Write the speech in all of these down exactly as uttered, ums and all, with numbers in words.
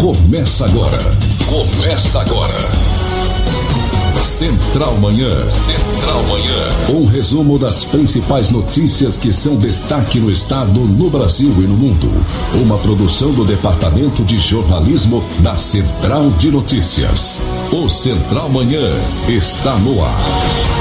Começa agora. Começa agora. Central Manhã. Central Manhã. Um resumo das principais notícias que são destaque no estado, no Brasil e no mundo. Uma produção do Departamento de Jornalismo da Central de Notícias. O Central Manhã está no ar.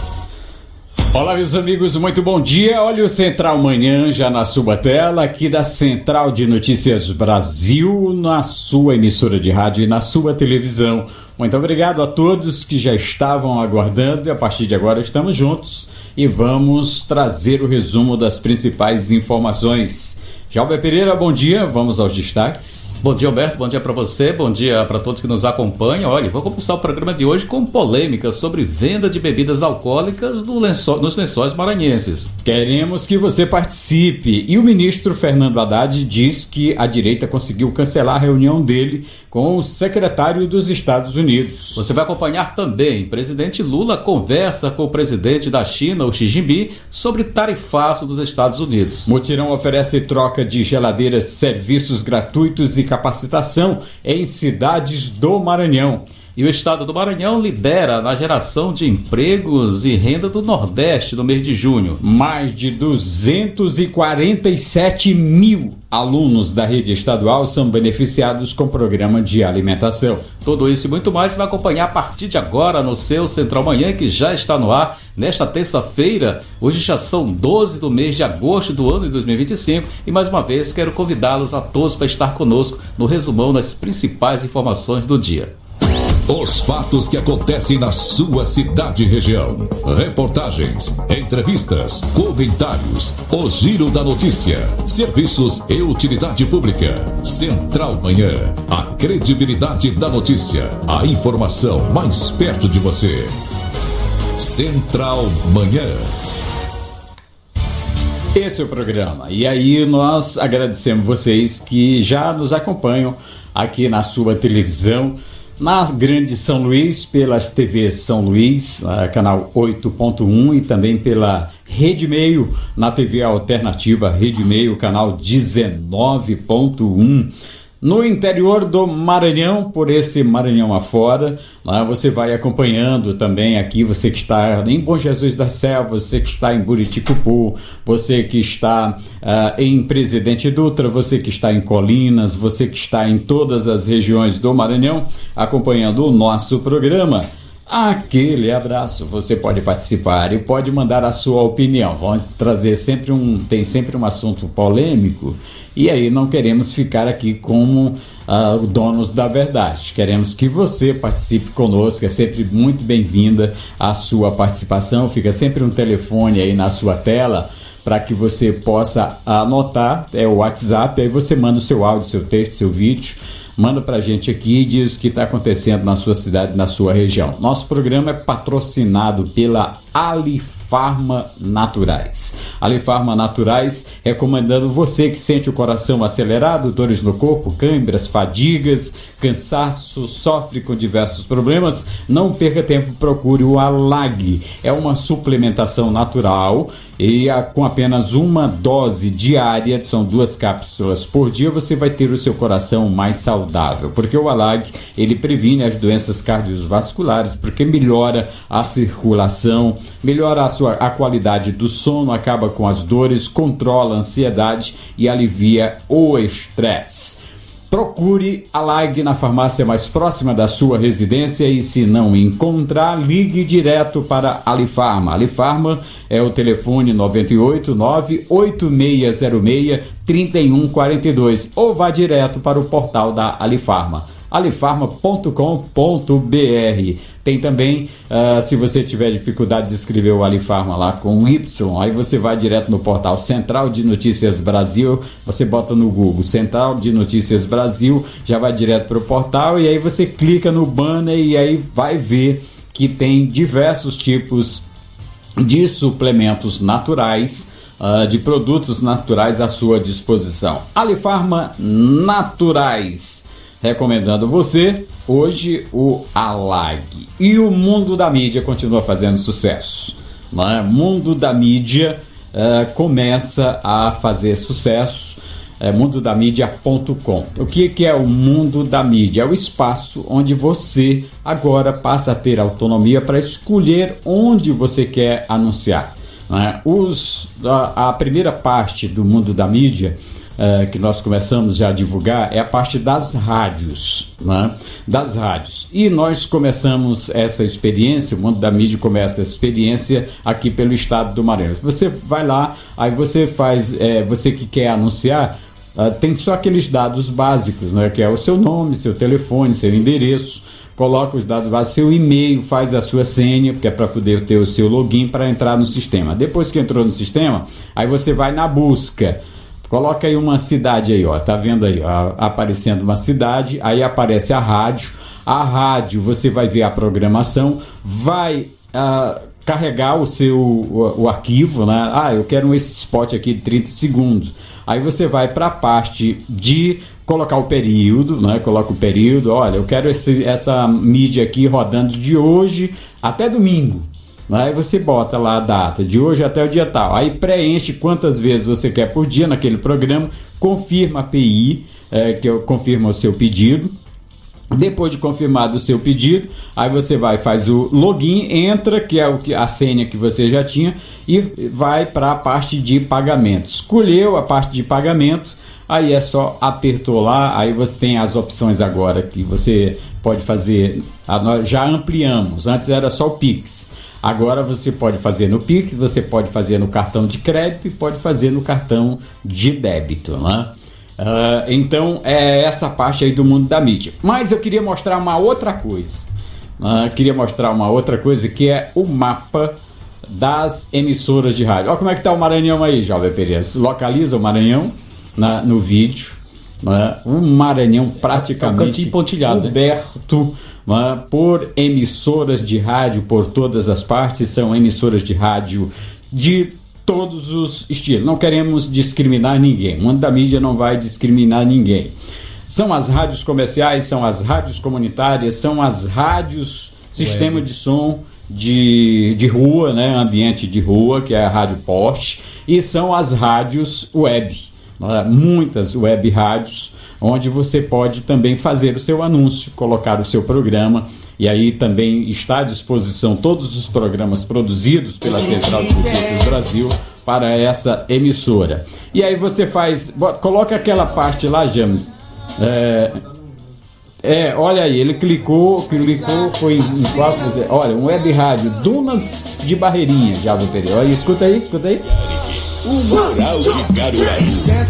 Olá, meus amigos, muito bom dia. Olha o Central Manhã já na sua tela, aqui da Central de Notícias Brasil, na sua emissora de rádio e na sua televisão. Muito obrigado a todos que já estavam aguardando e a partir de agora estamos juntos e vamos trazer o resumo das principais informações. Jalber Pereira, bom dia, vamos aos destaques. Bom dia, Alberto, bom dia para você, bom dia para todos que nos acompanham. Olha, vou começar o programa de hoje com polêmica sobre venda de bebidas alcoólicas no lençol, nos lençóis maranhenses. Queremos que você participe. E o ministro Fernando Haddad diz que a direita conseguiu cancelar a reunião dele com o secretário dos Estados Unidos. Você vai acompanhar também. Presidente Lula conversa com o presidente da China, o Xi Jinping, sobre tarifaço dos Estados Unidos. Mutirão oferece troca de geladeiras, serviços gratuitos e capacitação em cidades do Maranhão. E o estado do Maranhão lidera na geração de empregos e renda do Nordeste no mês de junho. Mais de duzentos e quarenta e sete mil alunos da rede estadual são beneficiados com o programa de alimentação. Tudo isso e muito mais você vai acompanhar a partir de agora no seu Central Manhã, que já está no ar nesta terça-feira. Hoje já são doze do mês de agosto do ano de dois mil e vinte e cinco e mais uma vez quero convidá-los a todos para estar conosco no resumão das principais informações do dia. Os fatos que acontecem na sua cidade e região. Reportagens, entrevistas, comentários, o giro da notícia, serviços e utilidade pública. Central Manhã, a credibilidade da notícia, a informação mais perto de você. Central Manhã. Esse é o programa. E aí nós agradecemos vocês que já nos acompanham aqui na sua televisão, na Grande São Luís, pelas T Vs São Luís, canal oito ponto um, e também pela Rede Meio, na T V Alternativa Rede Meio, canal dezenove ponto um. No interior do Maranhão, por esse Maranhão afora, lá você vai acompanhando também aqui, você que está em Bom Jesus da Selva, você que está em Buriticupu, você que está uh, em Presidente Dutra, você que está em Colinas, você que está em todas as regiões do Maranhão, acompanhando o nosso programa. Aquele abraço, você pode participar e pode mandar a sua opinião. Vamos trazer sempre um, tem sempre um assunto polêmico e aí não queremos ficar aqui como uh, donos da verdade. Queremos que você participe conosco, é sempre muito bem-vinda a sua participação. Fica sempre um telefone aí na sua tela para que você possa anotar, é o WhatsApp, aí você manda o seu áudio, seu texto, seu vídeo. Manda pra gente aqui e diz o que está acontecendo na sua cidade, na sua região. Nosso programa é patrocinado pela Alifarma Naturais. Alifarma Naturais, recomendando você que sente o coração acelerado, dores no corpo, câimbras, fadigas, cansaço, sofre com diversos problemas, não perca tempo, procure o Alag. É uma suplementação natural e a, com apenas uma dose diária, são duas cápsulas por dia, você vai ter o seu coração mais saudável, porque o Alag, ele previne as doenças cardiovasculares, porque melhora a circulação, melhora a, sua, a qualidade do sono, acaba com as dores, controla a ansiedade e alivia o estresse. Procure a Alag na farmácia mais próxima da sua residência e, se não encontrar, ligue direto para a Alifarma. Alifarma é o telefone nove oito nove, oito seis zero seis, três um quatro dois ou vá direto para o portal da Alifarma, alifarma ponto com ponto br. Tem também, uh, se você tiver dificuldade de escrever o Alifarma lá com Y, aí você vai direto no portal Central de Notícias Brasil, você bota no Google Central de Notícias Brasil, já vai direto para o portal e aí você clica no banner e aí vai ver que tem diversos tipos de suplementos naturais, uh, de produtos naturais à sua disposição. Alifarma Naturais. Recomendando você, hoje, o Alag. E o mundo da mídia continua fazendo sucesso. O mundo da mídia uh, começa a fazer sucesso é mundo da mídia ponto com. O que, que é o Mundo da Mídia? É o espaço onde você agora passa a ter autonomia para escolher onde você quer anunciar. Né? Os, a, a primeira parte do Mundo da Mídia Uh, que nós começamos já a divulgar é a parte das rádios, né? Das rádios. E nós começamos essa experiência, o Mundo da Mídia começa essa experiência aqui pelo estado do Maranhão. Você vai lá, aí você faz, é, você que quer anunciar, uh, tem só aqueles dados básicos, né? Que é o seu nome, seu telefone, seu endereço, coloca os dados básicos, seu e-mail, faz a sua senha, porque é para poder ter o seu login para entrar no sistema. Depois que entrou no sistema, aí você vai na busca. Coloca aí uma cidade aí, ó, tá vendo aí, ó, aparecendo uma cidade, aí aparece a rádio, a rádio você vai ver a programação, vai uh, carregar o seu o, o arquivo, né? Ah, eu quero esse spot aqui de trinta segundos, aí você vai para a parte de colocar o período, né? Coloca o período, olha, eu quero esse, essa mídia aqui rodando de hoje até domingo. Aí você bota lá a data, de hoje até o dia tal. Aí preenche quantas vezes você quer por dia naquele programa, confirma a P I, é, que confirma o seu pedido. Depois de confirmado o seu pedido, aí você vai, faz o login, entra, que é o que, a senha que você já tinha, e vai para a parte de pagamento. Escolheu a parte de pagamento, aí é só apertou lá, aí você tem as opções agora que você pode fazer, nós já ampliamos, antes era só o Pix. Agora você pode fazer no Pix, você pode fazer no cartão de crédito e pode fazer no cartão de débito, né? Uh, então é essa parte aí do Mundo da Mídia. Mas eu queria mostrar uma outra coisa. Uh, queria mostrar uma outra coisa que é o mapa das emissoras de rádio. Olha como é que está o Maranhão aí, Jovem Pereira. Localiza o Maranhão na, no vídeo. Né? O Maranhão praticamente coberto, né? Por emissoras de rádio por todas as partes. São emissoras de rádio de todos os estilos. Não queremos discriminar ninguém. O Mundo da Mídia não vai discriminar ninguém. São as rádios comerciais, são as rádios comunitárias, são as rádios sistema web de som de, de rua, né? Ambiente de rua, que é a rádio poste, e são as rádios web. Muitas web rádios, onde você pode também fazer o seu anúncio, colocar o seu programa, e aí também está à disposição todos os programas produzidos pela Central de Notícias Brasil para essa emissora. E aí você faz, coloca aquela parte lá, James. É, é, olha aí, ele clicou, clicou, foi em quatro, olha, um web rádio, Dunas de Barreirinha, já vou ter. Olha, escuta aí, escuta aí. O Mural de Caruaru.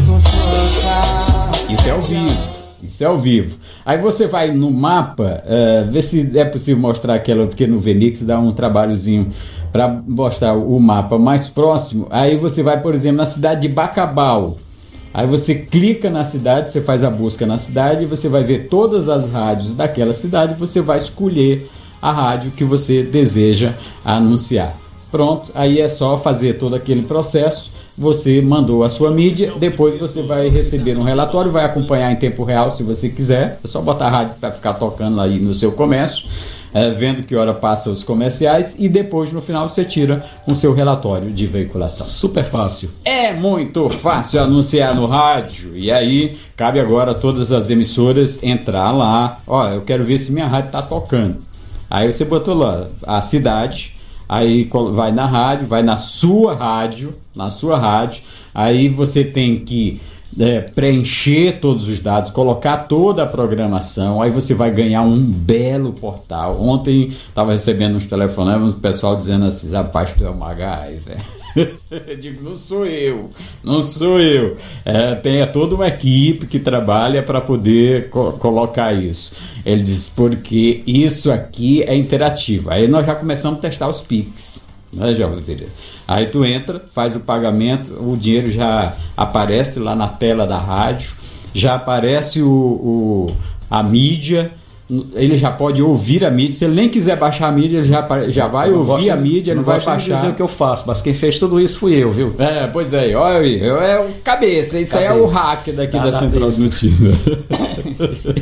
Isso é ao vivo. Isso é ao vivo. Aí você vai no mapa, uh, ver se é possível mostrar aquela, porque no Venix dá um trabalhozinho para mostrar o mapa mais próximo. Aí você vai, por exemplo, na cidade de Bacabal. Aí você clica na cidade, você faz a busca na cidade, você vai ver todas as rádios daquela cidade, você vai escolher a rádio que você deseja anunciar. Pronto, aí é só fazer todo aquele processo. Você mandou a sua mídia, depois você vai receber um relatório, vai acompanhar em tempo real se você quiser. É só botar a rádio para ficar tocando aí no seu comércio, é, vendo que hora passa os comerciais, e depois no final você tira o seu relatório de veiculação. Super fácil. É muito fácil anunciar no rádio. E aí cabe agora a todas as emissoras entrar lá. Ó, eu quero ver se minha rádio está tocando. Aí você botou lá a cidade. Aí vai na rádio, vai na sua rádio, na sua rádio, aí você tem que é, preencher todos os dados, colocar toda a programação, aí você vai ganhar um belo portal. Ontem estava recebendo uns telefonemas do pessoal dizendo assim, rapaz, tu é uma MacGyver. Eu digo, não sou eu, não sou eu. É, tem toda uma equipe que trabalha para poder co- colocar isso. Ele diz, porque isso aqui é interativo. Aí nós já começamos a testar os Pix, né, Jovem Pereira? Aí tu entra, faz o pagamento, o dinheiro já aparece lá na tela da rádio, já aparece o, o, a mídia. Ele já pode ouvir a mídia. Se ele nem quiser baixar a mídia, ele já, já vai ouvir gosto, a mídia, ele não vai baixar. Não dizer o que eu faço, mas quem fez tudo isso fui eu, viu? É, pois é, olha aí, eu é o cabeça, isso cabeça. Aí é o hack daqui da, da Central de Notícias.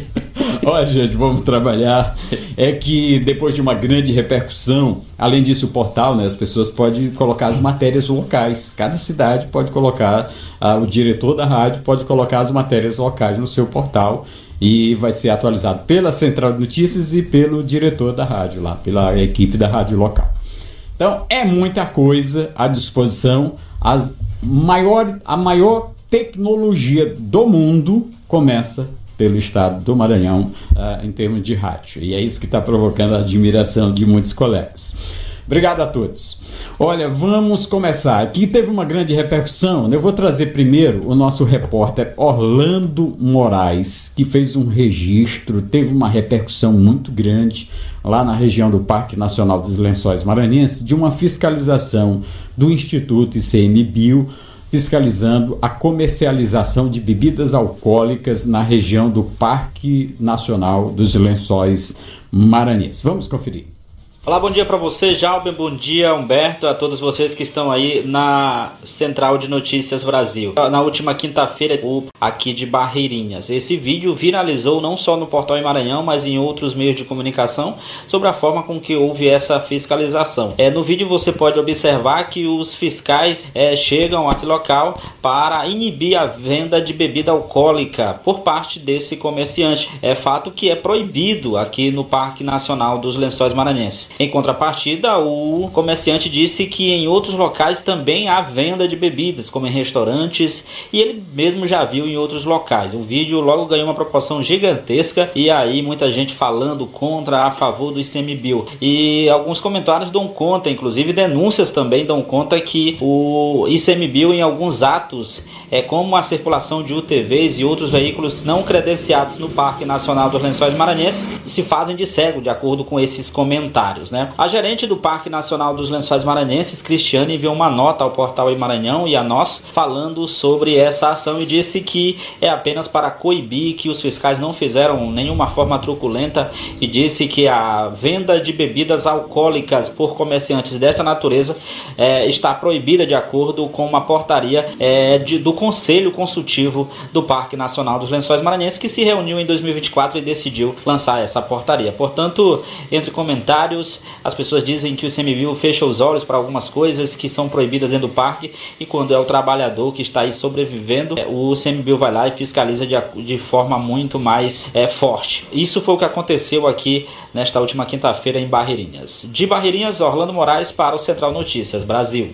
Olha, gente, vamos trabalhar. É que depois de uma grande repercussão, além disso o portal, né, as pessoas podem colocar as matérias locais. Cada cidade pode colocar, uh, o diretor da rádio pode colocar as matérias locais no seu portal e vai ser atualizado pela Central de Notícias e pelo diretor da rádio lá, pela equipe da rádio local. Então é muita coisa à disposição. As maior, a maior tecnologia do mundo começa pelo estado do Maranhão, uh, em termos de rádio. E é isso que está provocando a admiração de muitos colegas. Obrigado a todos. Olha, vamos começar. Aqui teve uma grande repercussão. Eu vou trazer primeiro o nosso repórter Orlando Moraes, que fez um registro, teve uma repercussão muito grande lá na região do Parque Nacional dos Lençóis Maranhenses, de uma fiscalização do Instituto I C M Bio, fiscalizando a comercialização de bebidas alcoólicas na região do Parque Nacional dos Lençóis Maranhenses. Vamos conferir. Olá, bom dia para você, Jalber, bom dia, Humberto, a todos vocês que estão aí na Central de Notícias Brasil. Na última quinta-feira, aqui de Barreirinhas. Esse vídeo viralizou não só no Portal em Maranhão, mas em outros meios de comunicação, sobre a forma com que houve essa fiscalização. É, no vídeo você pode observar que os fiscais é, chegam a esse local para inibir a venda de bebida alcoólica por parte desse comerciante. É fato que é proibido aqui no Parque Nacional dos Lençóis Maranhenses. Em contrapartida, o comerciante disse que em outros locais também há venda de bebidas, como em restaurantes, e ele mesmo já viu em outros locais. O vídeo logo ganhou uma proporção gigantesca, e aí muita gente falando contra, a favor do I C M Bio. E alguns comentários dão conta, inclusive denúncias também dão conta que o I C M Bio em alguns atos, é como a circulação de U T Vs e outros veículos não credenciados no Parque Nacional dos Lençóis Maranhenses, se fazem de cego, de acordo com esses comentários. Né? A gerente do Parque Nacional dos Lençóis Maranhenses, Cristiane, enviou uma nota ao Portal em Maranhão e a nós falando sobre essa ação e disse que é apenas para coibir, que os fiscais não fizeram nenhuma forma truculenta, e disse que a venda de bebidas alcoólicas por comerciantes desta natureza é, está proibida de acordo com uma portaria é, de, do Conselho Consultivo do Parque Nacional dos Lençóis Maranhenses, que se reuniu em dois mil e vinte e quatro e decidiu lançar essa portaria. Portanto, entre comentários, as pessoas dizem que o I C M Bio fecha os olhos para algumas coisas que são proibidas dentro do parque, e quando é o trabalhador que está aí sobrevivendo, o I C M Bio vai lá e fiscaliza de, de forma muito mais é, forte. Isso foi o que aconteceu aqui nesta última quinta-feira em Barreirinhas. De Barreirinhas, Orlando Moraes para o Central Notícias Brasil.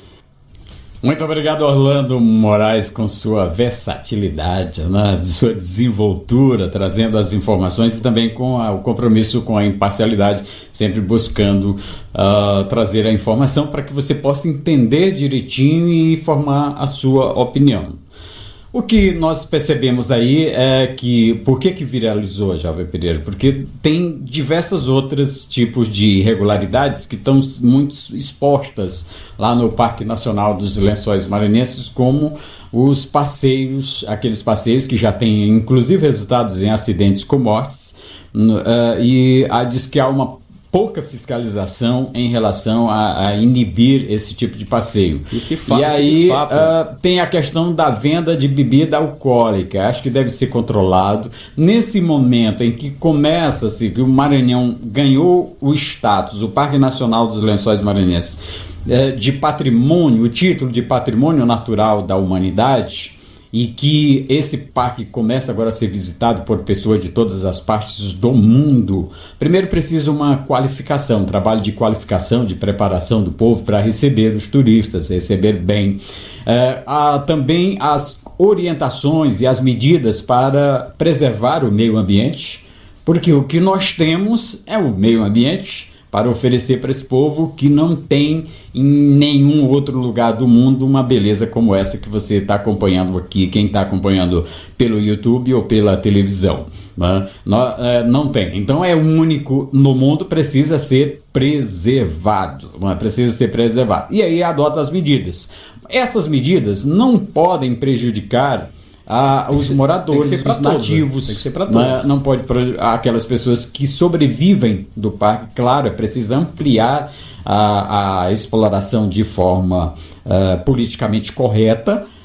Muito obrigado, Orlando Moraes, com sua versatilidade, né, de sua desenvoltura, trazendo as informações e também com a, o compromisso com a imparcialidade, sempre buscando uh, trazer a informação para que você possa entender direitinho e formar a sua opinião. O que nós percebemos aí é que, por que que viralizou, Jalber Pereira? Porque tem diversos outros tipos de irregularidades que estão muito expostas lá no Parque Nacional dos Lençóis Maranhenses, como os passeios, aqueles passeios que já têm inclusive resultados em acidentes com mortes, uh, e a, diz que há uma pouca fiscalização em relação a, a inibir esse tipo de passeio. E, se fa- e aí fato... uh, tem a questão da venda de bebida alcoólica. Acho que deve ser controlado. Nesse momento em que começa-se, que o Maranhão ganhou o status, o Parque Nacional dos Lençóis Maranhenses, uh, de patrimônio, o título de patrimônio natural da humanidade, e que esse parque começa agora a ser visitado por pessoas de todas as partes do mundo, primeiro precisa uma qualificação, um trabalho de qualificação, de preparação do povo para receber os turistas, receber bem. É, há também as orientações e as medidas para preservar o meio ambiente, porque o que nós temos é o meio ambiente para oferecer para esse povo que não tem em nenhum outro lugar do mundo uma beleza como essa que você está acompanhando aqui, quem está acompanhando pelo YouTube ou pela televisão, né? Não, é, não tem. Então é único no mundo, precisa ser preservado, né? Precisa ser preservado. E aí adota as medidas. Essas medidas não podem prejudicar Ah, os ser, moradores, os todos, nativos, tem que ser pra todos. Né? Não pode aquelas pessoas que sobrevivem do parque. Claro, é preciso ampliar a, a exploração de forma uh, politicamente correta,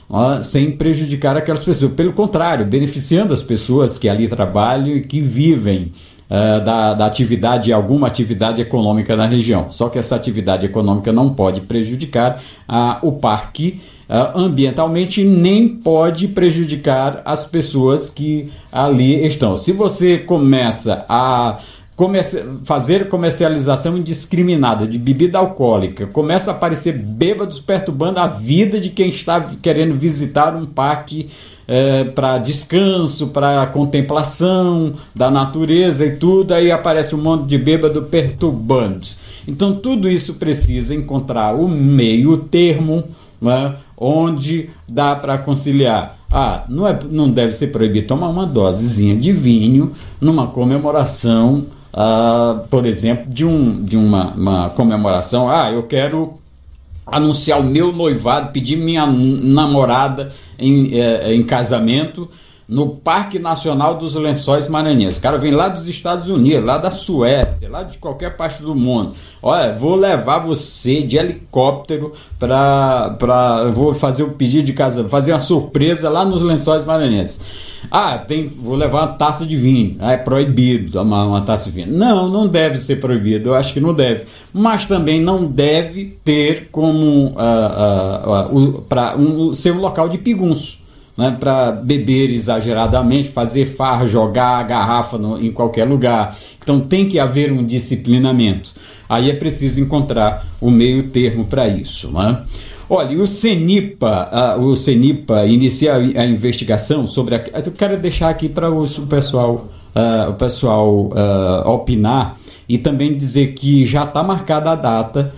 ó, sem prejudicar aquelas pessoas. Pelo contrário, beneficiando as pessoas que ali trabalham e que vivem uh, da, da atividade, alguma atividade econômica na região. Só que essa atividade econômica não pode prejudicar uh, o parque uh, ambientalmente, nem pode prejudicar as pessoas que ali estão. Se você começa a Comece, fazer comercialização indiscriminada de bebida alcoólica, começa a aparecer bêbados perturbando a vida de quem está querendo visitar um parque é, para descanso, para contemplação da natureza e tudo, aí aparece um monte de bêbado perturbando. Então tudo isso precisa encontrar o meio termo, né, onde dá para conciliar. Ah, não, é, não deve ser proibido tomar uma dosezinha de vinho numa comemoração, Uh, por exemplo, de, um, de uma, uma comemoração. Ah, eu quero anunciar o meu noivado, pedir minha namorada em, eh, em casamento no Parque Nacional dos Lençóis Maranhenses. O cara vem lá dos Estados Unidos, lá da Suécia, lá de qualquer parte do mundo. Olha, vou levar você de helicóptero para... para vou fazer o pedido de casamento, fazer uma surpresa lá nos Lençóis Maranhenses. Ah, tem, vou levar uma taça de vinho. Ah, é proibido tomar uma taça de vinho. Não, não deve ser proibido. Eu acho que não deve. Mas também não deve ter como uh, uh, uh, uh, para um, ser um local de pigunço, né, para beber exageradamente, fazer farra, jogar a garrafa no, em qualquer lugar. Então tem que haver um disciplinamento. Aí é preciso encontrar o meio termo para isso, né? Olha, o CENIPA, uh, o CENIPA inicia a investigação sobre a... Eu quero deixar aqui para o pessoal, uh, o pessoal uh, opinar e também dizer que já está marcada a data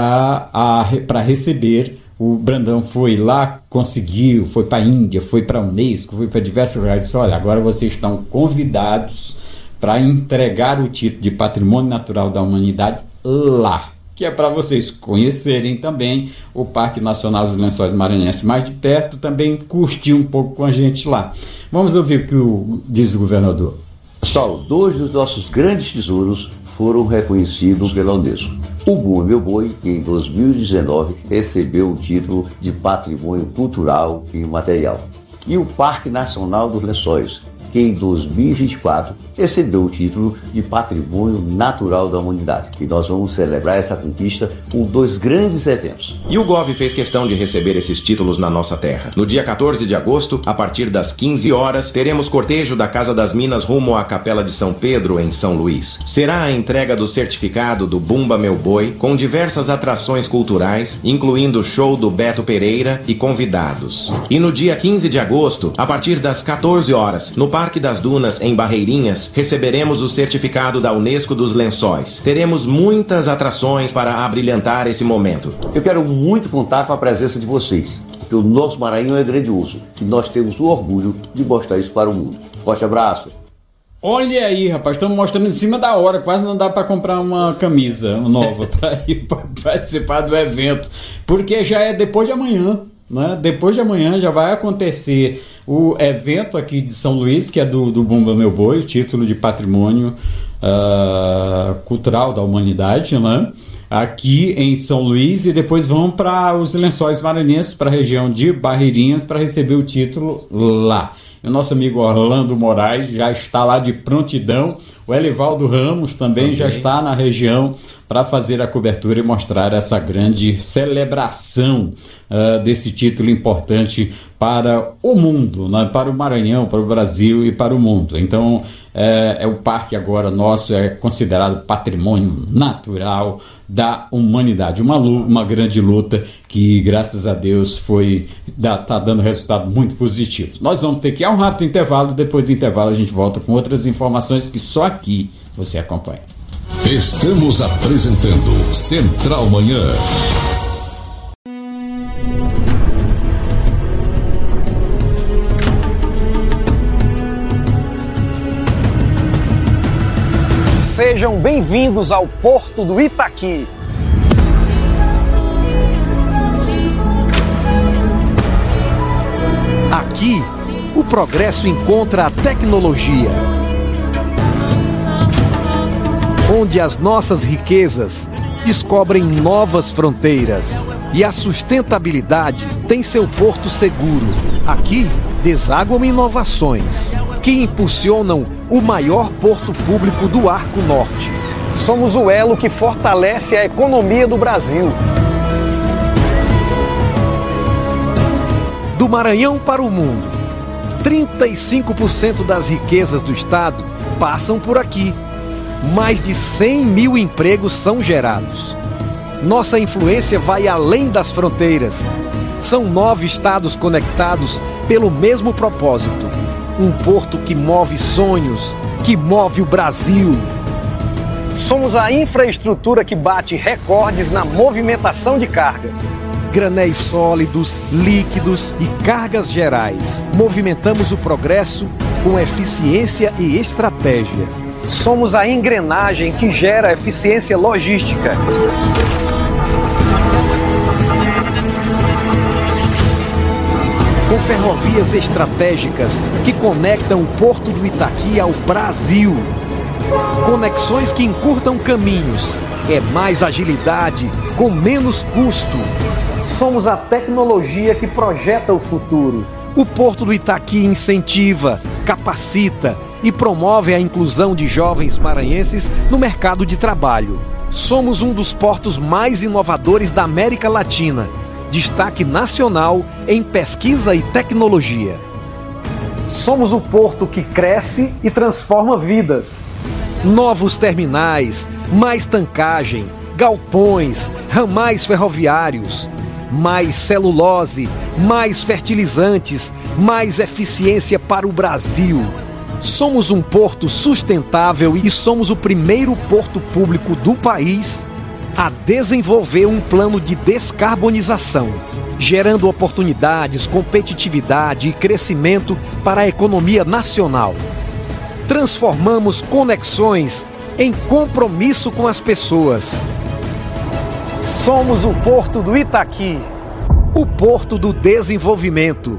para receber. O Brandão foi lá, conseguiu, foi para a Índia, foi para a Unesco, foi para diversos lugares. Disse, olha, agora vocês estão convidados para entregar o título de Patrimônio Natural da Humanidade lá, que é para vocês conhecerem também o Parque Nacional dos Lençóis Maranhenses mais de perto, também curtir um pouco com a gente lá. Vamos ouvir o que o, diz o governador. Pessoal, dois dos nossos grandes tesouros foram reconhecidos pela Unesco. O Bumba Meu Boi, que em dois mil e dezenove recebeu o título de Patrimônio Cultural e Imaterial. E o Parque Nacional dos Lençóis, que em dois mil e vinte e quatro recebeu o título de Patrimônio Natural da Humanidade. E nós vamos celebrar essa conquista com dois grandes eventos. E o Gov fez questão de receber esses títulos na nossa terra. No dia quatorze de agosto, a partir das quinze horas, teremos cortejo da Casa das Minas rumo à Capela de São Pedro, em São Luís. Será a entrega do certificado do Bumba Meu Boi, com diversas atrações culturais, incluindo o show do Beto Pereira e convidados. E no dia quinze de agosto, a partir das quatorze horas, no Parque das Dunas, em Barreirinhas, receberemos o certificado da Unesco dos Lençóis. Teremos muitas atrações para abrilhantar esse momento. Eu quero muito contar com a presença de vocês, porque o nosso Maranhão é grandioso e nós temos o orgulho de mostrar isso para o mundo. Forte abraço! Olha aí, rapaz, estamos mostrando em cima da hora, quase não dá para comprar uma camisa nova para ir para participar do evento, porque já é depois de amanhã. Né? Depois de amanhã já vai acontecer o evento aqui de São Luís, que é do, do Bumba Meu Boi, o título de Patrimônio uh, Cultural da Humanidade, né? Aqui em São Luís, e depois vão para os Lençóis Maranhenses, para a região de Barreirinhas, para receber o título lá. E o nosso amigo Orlando Moraes já está lá de prontidão. O Elivaldo Ramos também okay. já está na região para fazer a cobertura e mostrar essa grande celebração uh, desse título importante para o mundo, né? Para o Maranhão, para o Brasil e para o mundo. Então, é, é o parque agora nosso, é considerado patrimônio natural da humanidade. Uma, uma grande luta que, graças a Deus, foi está dando resultado muito positivo. Nós vamos ter que ir a um rápido intervalo. Depois do intervalo a gente volta com outras informações que só aqui você acompanha. Estamos apresentando Central Manhã. Sejam bem-vindos ao Porto do Itaqui. Aqui, o progresso encontra a tecnologia, onde as nossas riquezas descobrem novas fronteiras. E a sustentabilidade tem seu porto seguro. Aqui, desaguam inovações que impulsionam o maior porto público do Arco Norte. Somos o elo que fortalece a economia do Brasil. Do Maranhão para o mundo, trinta e cinco por cento das riquezas do estado passam por aqui. Mais de cem mil empregos são gerados. Nossa influência vai além das fronteiras. São nove estados conectados pelo mesmo propósito. Um porto que move sonhos, que move o Brasil. Somos a infraestrutura que bate recordes na movimentação de cargas. Granéis sólidos, líquidos e cargas gerais. Movimentamos o progresso com eficiência e estratégia. Somos a engrenagem que gera eficiência logística. Com ferrovias estratégicas que conectam o Porto do Itaqui ao Brasil. Conexões que encurtam caminhos. É mais agilidade, com menos custo. Somos a tecnologia que projeta o futuro. O Porto do Itaqui incentiva, capacita e promove a inclusão de jovens maranhenses no mercado de trabalho. Somos um dos portos mais inovadores da América Latina. Destaque nacional em pesquisa e tecnologia. Somos o porto que cresce e transforma vidas. Novos terminais, mais tancagem, galpões, ramais ferroviários, mais celulose, mais fertilizantes, mais eficiência para o Brasil. Somos um porto sustentável e somos o primeiro porto público do país a desenvolver um plano de descarbonização, gerando oportunidades, competitividade e crescimento para a economia nacional. Transformamos conexões em compromisso com as pessoas. Somos o Porto do Itaqui, o Porto do Desenvolvimento.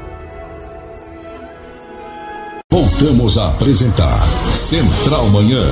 Voltamos a apresentar Central Manhã.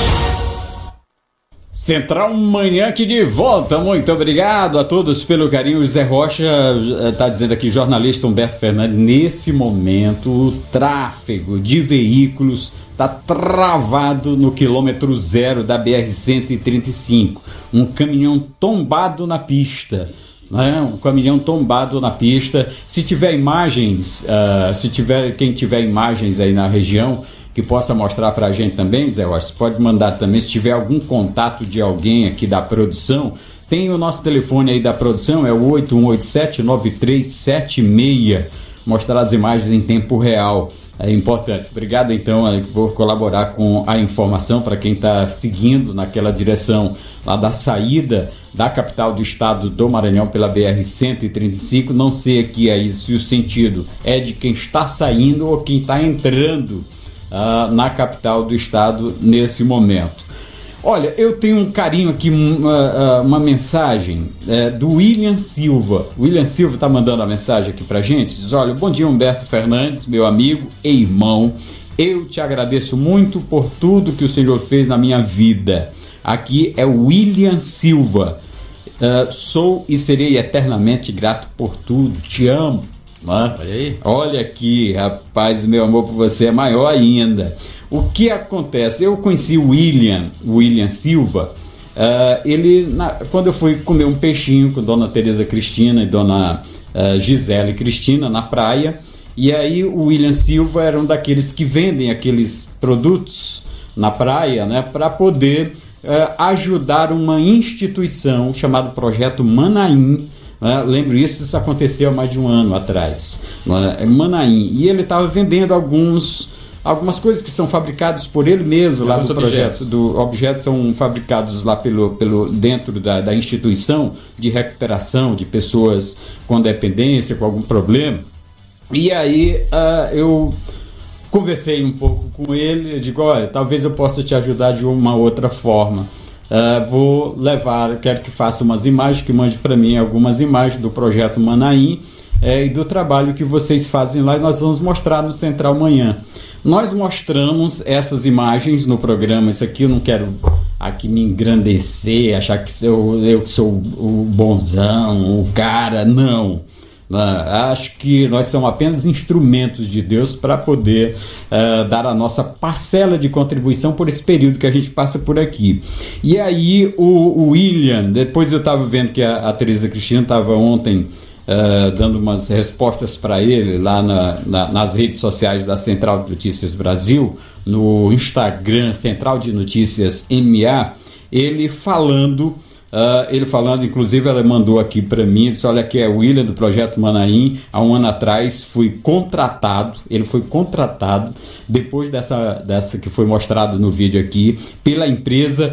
Central Manhã aqui de volta, muito obrigado a todos pelo carinho. O Zé Rocha está dizendo aqui, jornalista Humberto Fernandes, nesse momento o tráfego de veículos está travado no quilômetro zero da B R cento e trinta e cinco, um caminhão tombado na pista, né? Um caminhão tombado na pista. Se tiver imagens, uh, se tiver, quem tiver imagens aí na região, que possa mostrar para a gente também, Zé Rocha, pode mandar também, se tiver algum contato de alguém aqui da produção, tem o nosso telefone aí da produção, é o oito um oito sete, nove três sete seis, mostrar as imagens em tempo real, é importante. Obrigado então por colaborar com a informação para quem está seguindo naquela direção lá da saída da capital do estado do Maranhão pela B R cento e trinta e cinco, não sei aqui aí se o sentido é de quem está saindo ou quem está entrando Uh, na capital do estado nesse momento. Olha, eu tenho um carinho aqui, uma, uma mensagem é, do William Silva. O William Silva está mandando a mensagem aqui pra gente, diz: olha, bom dia Humberto Fernandes, meu amigo e irmão, eu te agradeço muito por tudo que o Senhor fez na minha vida. Aqui é o William Silva. Uh, sou e serei eternamente grato por tudo, te amo. Olha aí. Olha aqui, rapaz, meu amor por você é maior ainda. O que acontece? Eu conheci o William, William Silva, uh, ele, na, quando eu fui comer um peixinho com Dona Tereza Cristina e Dona uh, Gisele Cristina na praia, e aí o William Silva era um daqueles que vendem aqueles produtos na praia, né, para poder uh, ajudar uma instituição chamada Projeto Manaim. Uh, lembro isso, isso aconteceu há mais de um ano atrás, uh, Manaim, e ele estava vendendo alguns, algumas coisas que são fabricadas por ele mesmo lá no projeto. Do, objetos são fabricados lá pelo, pelo, dentro da, da instituição de recuperação de pessoas com dependência, com algum problema. E aí uh, eu conversei um pouco com ele, eu digo, olha, talvez eu possa te ajudar de uma outra forma. Uh, vou levar, quero que faça umas imagens, que mande para mim algumas imagens do projeto Manaim é, e do trabalho que vocês fazem lá, e nós vamos mostrar no Central Manhã. Nós mostramos essas imagens no programa, isso aqui eu não quero aqui me engrandecer, achar que eu, eu sou o bonzão, o cara. Não. Acho que nós somos apenas instrumentos de Deus para poder uh, dar a nossa parcela de contribuição por esse período que a gente passa por aqui. E aí o, o William, depois eu estava vendo que a, a Tereza Cristina estava ontem uh, dando umas respostas para ele lá na, na, nas redes sociais da Central de Notícias Brasil, no Instagram Central de Notícias M A, ele falando Uh, ele falando, inclusive ela mandou aqui para mim, disse: olha, aqui é o William do Projeto Manaim. Há um ano atrás fui contratado, ele foi contratado depois dessa, dessa que foi mostrado no vídeo aqui, pela empresa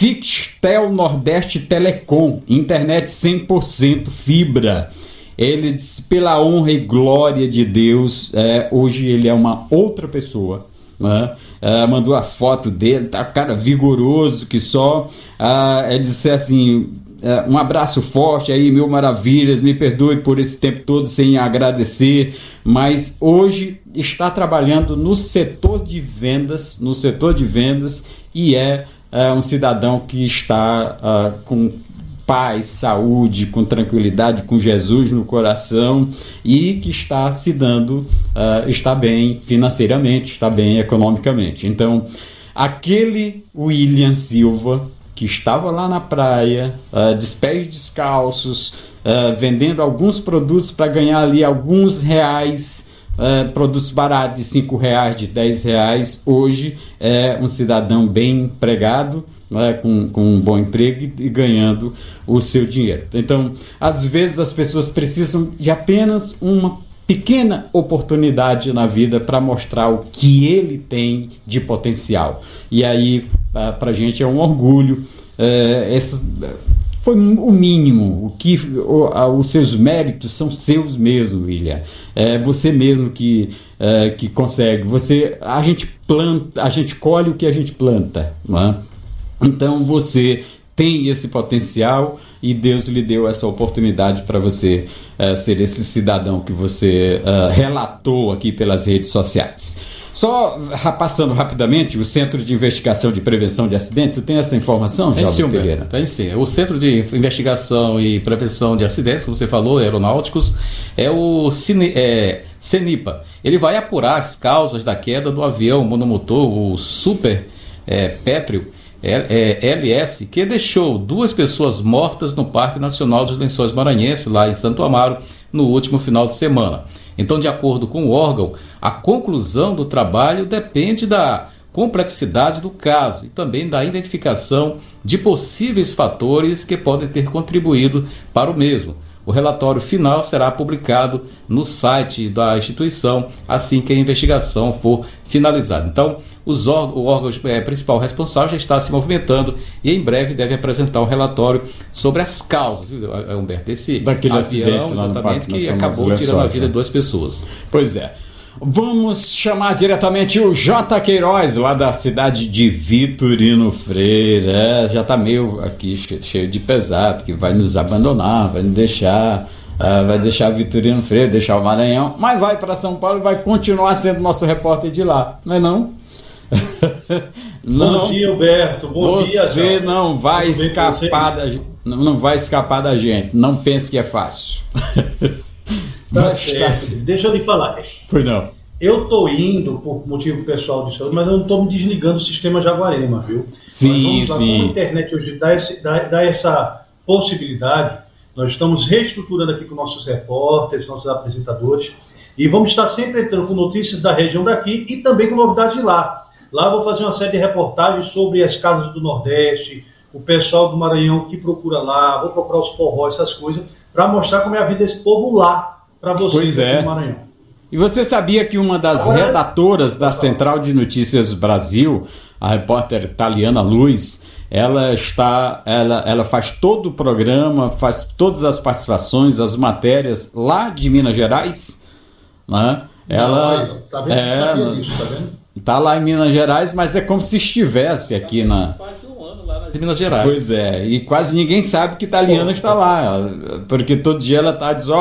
Fixtel Nordeste Telecom, internet cem por cento fibra. Ele disse: pela honra e glória de Deus, é, hoje ele é uma outra pessoa. Uh, uh, mandou a foto dele, tá, cara vigoroso que só. Uh, ele disse assim: uh, um abraço forte aí, mil maravilhas, me perdoe por esse tempo todo sem agradecer, mas hoje está trabalhando no setor de vendas, no setor de vendas e é uh, um cidadão que está uh, com paz, saúde, com tranquilidade, com Jesus no coração e que está se dando, uh, está bem financeiramente, está bem economicamente. Então, aquele William Silva que estava lá na praia, uh, de pés descalços, uh, vendendo alguns produtos para ganhar ali alguns reais, uh, produtos baratos de cinco reais, de dez reais, hoje é um cidadão bem empregado, né, com, com um bom emprego e ganhando o seu dinheiro. Então, às vezes as pessoas precisam de apenas uma pequena oportunidade na vida para mostrar o que ele tem de potencial. E aí, para a gente é um orgulho. É, esses, foi o mínimo. O que, o, os seus méritos são seus mesmo, William. É você mesmo que, é, que consegue. Você, a gente planta, a gente colhe o que a gente planta, não é? Então você tem esse potencial e Deus lhe deu essa oportunidade para você uh, ser esse cidadão que você uh, relatou aqui pelas redes sociais. Só passando rapidamente, o Centro de Investigação de Prevenção de Acidentes, tu tem essa informação, tem Jovem sim, Pereira? Tem sim. O Centro de Investigação e Prevenção de Acidentes, como você falou, aeronáuticos, é o Cine, é, CENIPA. Ele vai apurar as causas da queda do avião monomotor, o Super é, Pétreo, L S, que deixou duas pessoas mortas no Parque Nacional dos Lençóis Maranhenses, lá em Santo Amaro, no último final de semana. Então, de acordo com o órgão, a conclusão do trabalho depende da complexidade do caso e também da identificação de possíveis fatores que podem ter contribuído para o mesmo. O relatório final será publicado no site da instituição assim que a investigação for finalizada. Então, os órgãos, o órgão é, principal responsável já está se movimentando e em breve deve apresentar um relatório sobre as causas, viu, Humberto? Esse daquele avião exatamente que acabou tirando a vida de duas pessoas. Pois é. Vamos chamar diretamente o J. Queiroz, lá da cidade de Vitorino Freire. É, já está meio aqui cheio de pesar, porque vai nos abandonar, vai nos deixar, uh, vai deixar Vitorino Freire, deixar o Maranhão, mas vai para São Paulo e vai continuar sendo nosso repórter de lá, não é não? Não, bom dia, Alberto. Bom você dia, Você não vai escapar da, não, não vai escapar da gente. Não pense que é fácil. Tá certo. Deixa eu lhe falar. Pois não. Eu estou indo por motivo pessoal de saúde, mas eu não estou me desligando do sistema Jaguarema, viu? Sim, nós vamos, sim. Como a internet hoje dá, esse, dá, dá essa possibilidade, nós estamos reestruturando aqui com nossos repórteres, nossos apresentadores, e vamos estar sempre entrando com notícias da região daqui e também com novidades de lá. Lá eu vou fazer uma série de reportagens sobre as casas do Nordeste, o pessoal do Maranhão que procura lá, vou procurar os forró, essas coisas, para mostrar como é a vida desse povo lá, para vocês pois é. aqui no Maranhão. E você sabia que uma das Agora, redatoras da Central de Notícias Brasil, a repórter Taliana Luz, ela está, ela, ela faz todo o programa, faz todas as participações, as matérias lá de Minas Gerais, né? Ela Não, tá vendo? é, Sabia disso, tá vendo? Tá lá em Minas Gerais, mas é como se estivesse aqui na... Quase um ano lá nas Minas Gerais. Pois é, e quase ninguém sabe que Taliana está lá, porque todo dia ela está dizendo, ó,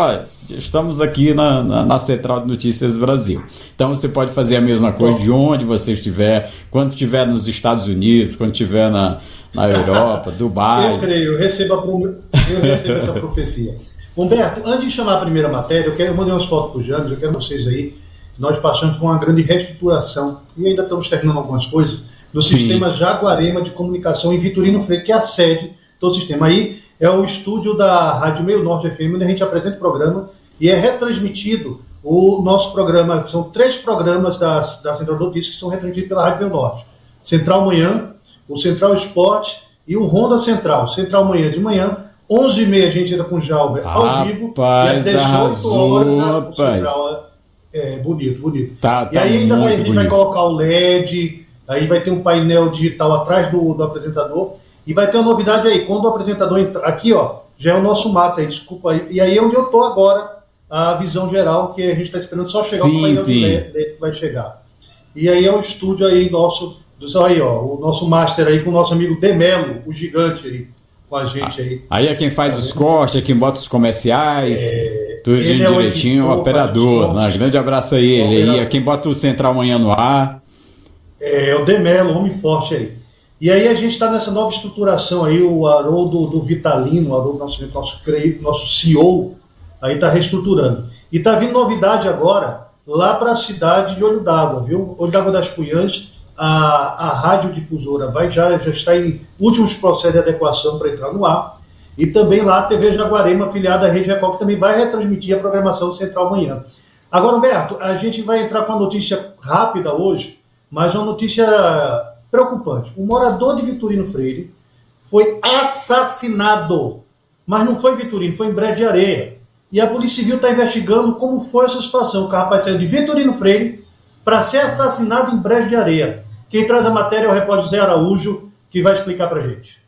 estamos aqui na, na, na Central de Notícias Brasil. Então você pode fazer a mesma coisa de onde você estiver, quando estiver nos Estados Unidos, quando estiver na, na Europa, Dubai. Eu creio, eu recebo, a, eu recebo essa profecia. Humberto, antes de chamar a primeira matéria, eu quero mandar umas fotos para o James, eu quero vocês aí. Nós passamos por uma grande reestruturação e ainda estamos terminando algumas coisas do Sim. sistema Jaguarema de Comunicação em Vitorino Freire, que é a sede do sistema. Aí é o estúdio da Rádio Meio Norte F M, onde a gente apresenta o programa e é retransmitido o nosso programa. São três programas das, da Central Notícias que são retransmitidos pela Rádio Meio Norte. Central Manhã, o Central Esporte e o Ronda Central. Central Manhã de manhã, onze e meia a gente entra com o Jalber ao rapaz, vivo e às dezoito horas na Central. É, bonito, bonito. Tá, e tá aí ainda vai, a gente bonito. vai colocar o L E D, aí vai ter um painel digital atrás do, do apresentador, e vai ter uma novidade aí, quando o apresentador entrar, aqui ó, já é o nosso massa aí, desculpa aí, e aí é onde eu tô agora, a visão geral, que a gente está esperando só chegar sim, o painel sim. do L E D que vai chegar. E aí é o estúdio aí nosso, do, aí ó, o nosso master aí com o nosso amigo Demelo, o gigante aí, com a gente aí. Aí é quem faz tá os cortes, é quem bota os comerciais, é, tudo de é direitinho, o operador. Né? Grande abraço a ele. Aí é quem bota o Central Manhã no ar. É, é o Demelo, homem forte aí. E aí a gente está nessa nova estruturação aí, o Haroldo do Vitalino, o Haroldo, nosso, nosso, nosso C E O, aí está reestruturando. E está vindo novidade agora, lá para a cidade de Olho d'Água, viu? Olho d'Água das Cunhãs. A, a radiodifusora vai já, já está em últimos processos de adequação para entrar no ar, e também lá a T V Jaguarema, afiliada à Rede Record, que também vai retransmitir a programação do Central Manhã. Agora, Humberto, a gente vai entrar com uma notícia rápida hoje, mas uma notícia preocupante. Um morador de Vitorino Freire foi assassinado, mas não foi em Vitorino, foi em Brejo de Areia. E a Polícia Civil está investigando como foi essa situação. O rapaz saiu de Vitorino Freire para ser assassinado em Brejo de Areia. Quem traz a matéria é o repórter José Araújo, que vai explicar para a gente.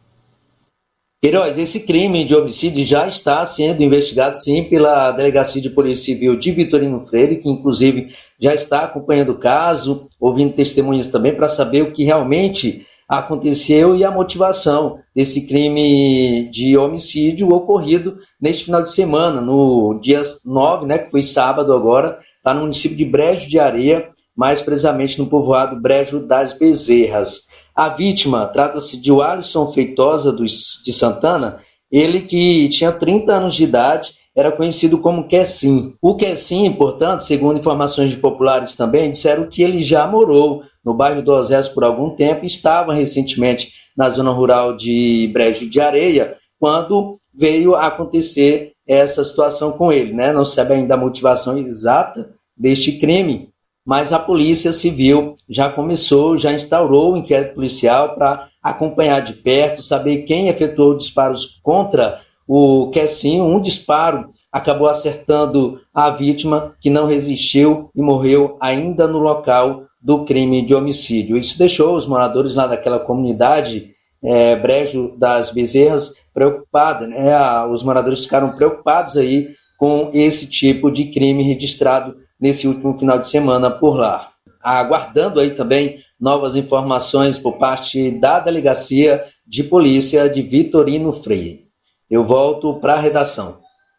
Queiroz, esse crime de homicídio já está sendo investigado, sim, pela Delegacia de Polícia Civil de Vitorino Freire, que inclusive já está acompanhando o caso, ouvindo testemunhas também, para saber o que realmente aconteceu e a motivação desse crime de homicídio ocorrido neste final de semana, no dia nove, né, que foi sábado agora, lá no município de Brejo de Areia, mais precisamente no povoado Brejo das Bezerras. A vítima trata-se de Alisson Feitosa dos, de Santana, ele que tinha trinta anos de idade, era conhecido como Quessim. O Quessim, portanto, segundo informações de populares também, disseram que ele já morou no bairro do Osés por algum tempo e estava recentemente na zona rural de Brejo de Areia, quando veio a acontecer essa situação com ele, né? Não se sabe ainda a motivação exata deste crime, mas a Polícia Civil já começou, já instaurou o inquérito policial para acompanhar de perto, saber quem efetuou disparos contra o Quessim. Um disparo acabou acertando a vítima, que não resistiu e morreu ainda no local do crime de homicídio. Isso deixou os moradores lá daquela comunidade, é, Brejo das Bezerras, preocupados, né? Os moradores ficaram preocupados aí com esse tipo de crime registrado nesse último final de semana por lá. Aguardando aí também novas informações por parte da Delegacia de Polícia de Vitorino Freire. Eu volto para a redação.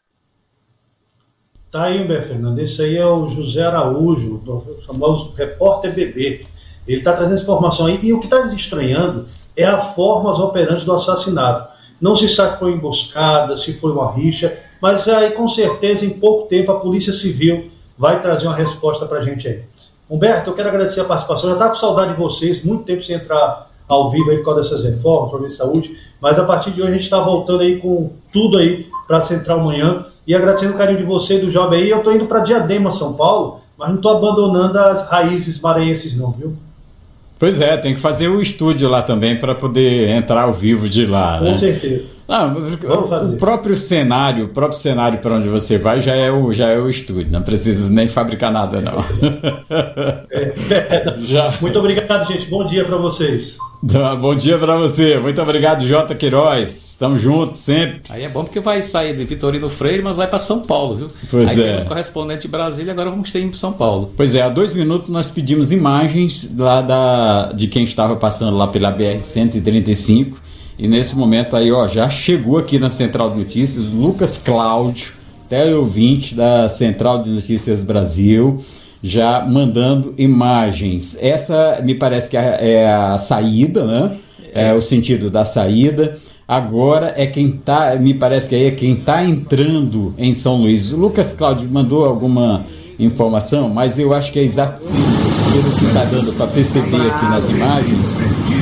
Tá aí, Humberto Fernando. Esse aí é o José Araújo, o famoso repórter B B. Ele está trazendo essa informação aí. E o que está estranhando é a forma operantes do assassinato. Não se sabe se foi emboscada, se foi uma rixa, mas aí com certeza em pouco tempo a Polícia Civil vai trazer uma resposta para a gente aí. Humberto, eu quero agradecer a participação. Já estava com saudade de vocês, muito tempo sem entrar ao vivo aí por causa dessas reformas, problema de saúde, mas a partir de hoje a gente está voltando aí com tudo aí para a Central Manhã, e agradecendo o carinho de você e do Job aí. Eu estou indo para Diadema, São Paulo, mas não estou abandonando as raízes maranhenses não, viu? Pois é, tem que fazer o estúdio lá também para poder entrar ao vivo de lá, com né? certeza. Não, o próprio cenário, o próprio cenário para onde você vai já é o, já é o estúdio, não precisa nem fabricar nada, não. É, é, já. Muito obrigado, gente. Bom dia para vocês. Bom dia para você. Muito obrigado, J. Queiroz. Estamos juntos sempre. Aí é bom porque vai sair de Vitorino Freire, mas vai para São Paulo, viu? Pois Aí é. temos correspondente de Brasília, agora vamos ter em São Paulo. Pois é, há dois minutos nós pedimos imagens lá da, de quem estava passando lá pela B R cento e trinta e cinco. E nesse momento aí, ó, já chegou aqui na Central de Notícias Lucas Cláudio, teleouvinte da Central de Notícias Brasil, já mandando imagens. Essa me parece que é a saída, né? É o sentido da saída. Agora é quem tá, me parece que aí é quem está entrando em São Luís. O Lucas Cláudio mandou alguma informação, mas eu acho que é exatamente pelo que está dando para perceber aqui nas imagens.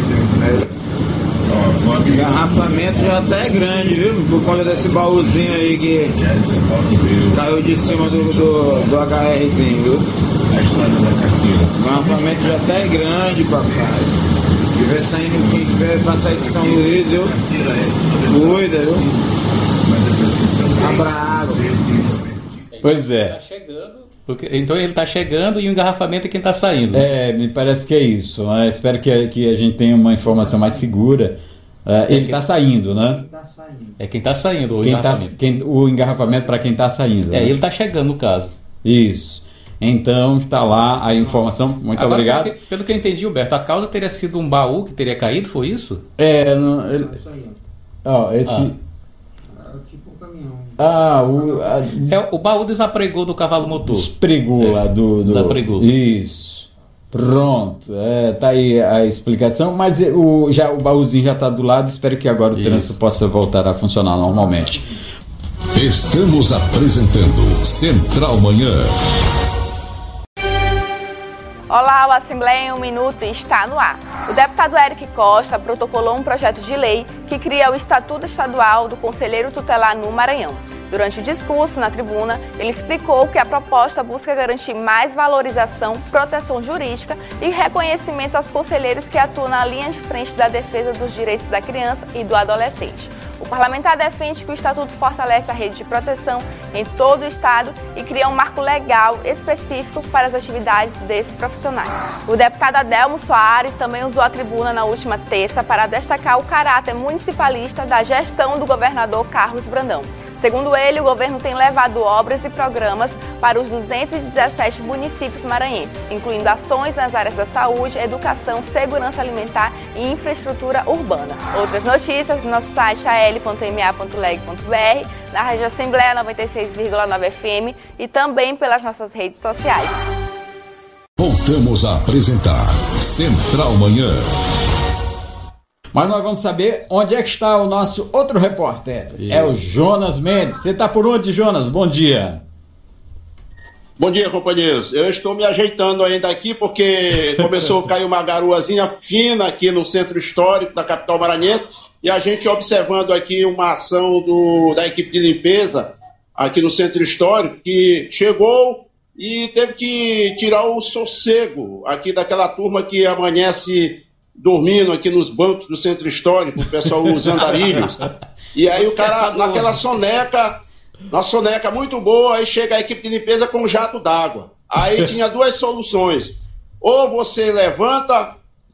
O engarrafamento já até é grande, viu? Por conta desse baúzinho aí que caiu de cima do, do, do HRzinho, viu? O engarrafamento já até é grande, papai. Se tiver saindo, quem tiver pra sair de São Luís, viu? Cuida, viu? Abraço. Pois é. Tá chegando, porque, então ele está chegando e o engarrafamento é quem está saindo. É, me parece que é isso. Né? Espero que, que a gente tenha uma informação mais segura. Uh, ele está saindo, né? É quem está saindo, o quem engarrafamento. Tá, quem, o engarrafamento para quem está saindo. É, né? ele está chegando no caso. Isso. Então está lá a informação. Muito Agora, obrigado. Pelo que, pelo que eu entendi, Humberto, a causa teria sido um baú que teria caído, foi isso? É, não, ele, ó, esse. Ah. Tipo um caminhão. Ah, o, a, é, o baú desapregou do cavalo motor. Despregou é, lá do, do. Desapregou. Isso. Pronto. É, tá aí a explicação. Mas o, já, o baúzinho já está do lado. Espero que agora o isso. trânsito possa voltar a funcionar normalmente. Estamos apresentando Central Manhã. Olá, o Assembleia em um Minuto está no ar. O deputado Eric Costa protocolou um projeto de lei que cria o Estatuto Estadual do Conselheiro Tutelar no Maranhão. Durante o discurso na tribuna, ele explicou que a proposta busca garantir mais valorização, proteção jurídica e reconhecimento aos conselheiros que atuam na linha de frente da defesa dos direitos da criança e do adolescente. O parlamentar defende que o Estatuto fortalece a rede de proteção em todo o Estado e cria um marco legal específico para as atividades desses profissionais. O deputado Adelmo Soares também usou a tribuna na última terça para destacar o caráter municipalista da gestão do governador Carlos Brandão. Segundo ele, o governo tem levado obras e programas para os duzentos e dezessete municípios maranhenses, incluindo ações nas áreas da saúde, educação, segurança alimentar e infraestrutura urbana. Outras notícias no nosso site a l ponto m a ponto leg ponto b r, na Rádio Assembleia noventa e seis vírgula nove F M e também pelas nossas redes sociais. Voltamos a apresentar Central Manhã. Mas nós vamos saber onde é que está o nosso outro repórter. Isso. É o Jonas Mendes. Você está por onde, Jonas? Bom dia. Bom dia, companheiros. Eu estou me ajeitando ainda aqui porque começou a cair uma garoazinha fina aqui no centro histórico da capital maranhense e a gente observando aqui uma ação do, da equipe de limpeza aqui no centro histórico que chegou e teve que tirar o sossego aqui daquela turma que amanhece dormindo aqui nos bancos do centro histórico, o pessoal usando andarilhos. E aí o cara, naquela soneca, na soneca muito boa, aí chega a equipe de limpeza com um jato d'água. Aí tinha duas soluções. Ou você levanta,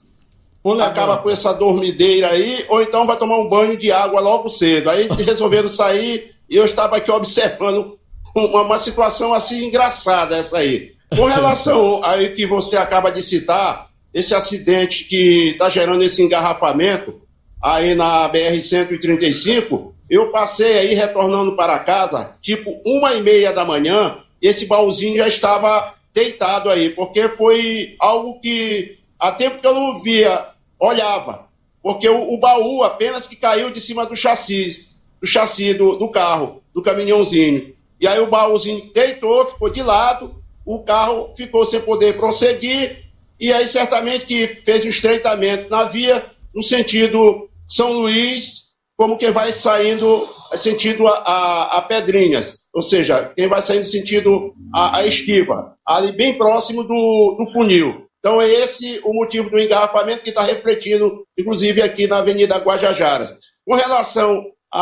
ou acaba com essa dormideira aí, ou então vai tomar um banho de água logo cedo. Aí resolveram sair e eu estava aqui observando uma, uma situação assim engraçada essa aí. Com relação aí que você acaba de citar, esse acidente que está gerando esse engarrafamento aí na B R cento e trinta e cinco, eu passei aí retornando para casa, tipo uma e meia da manhã, e esse baúzinho já estava deitado aí, porque foi algo que há tempo que eu não via, olhava, porque o, o baú apenas que caiu de cima do chassi, do chassi do, do carro, do caminhãozinho, e aí o baúzinho deitou, ficou de lado, o carro ficou sem poder prosseguir, e aí certamente que fez um estreitamento na via, no sentido São Luís, como quem vai saindo sentido a, a, a Pedrinhas, ou seja, quem vai saindo sentido a, a Esquiva, ali bem próximo do, do funil. Então é esse o motivo do engarrafamento que está refletindo, inclusive aqui na Avenida Guajajaras. Com relação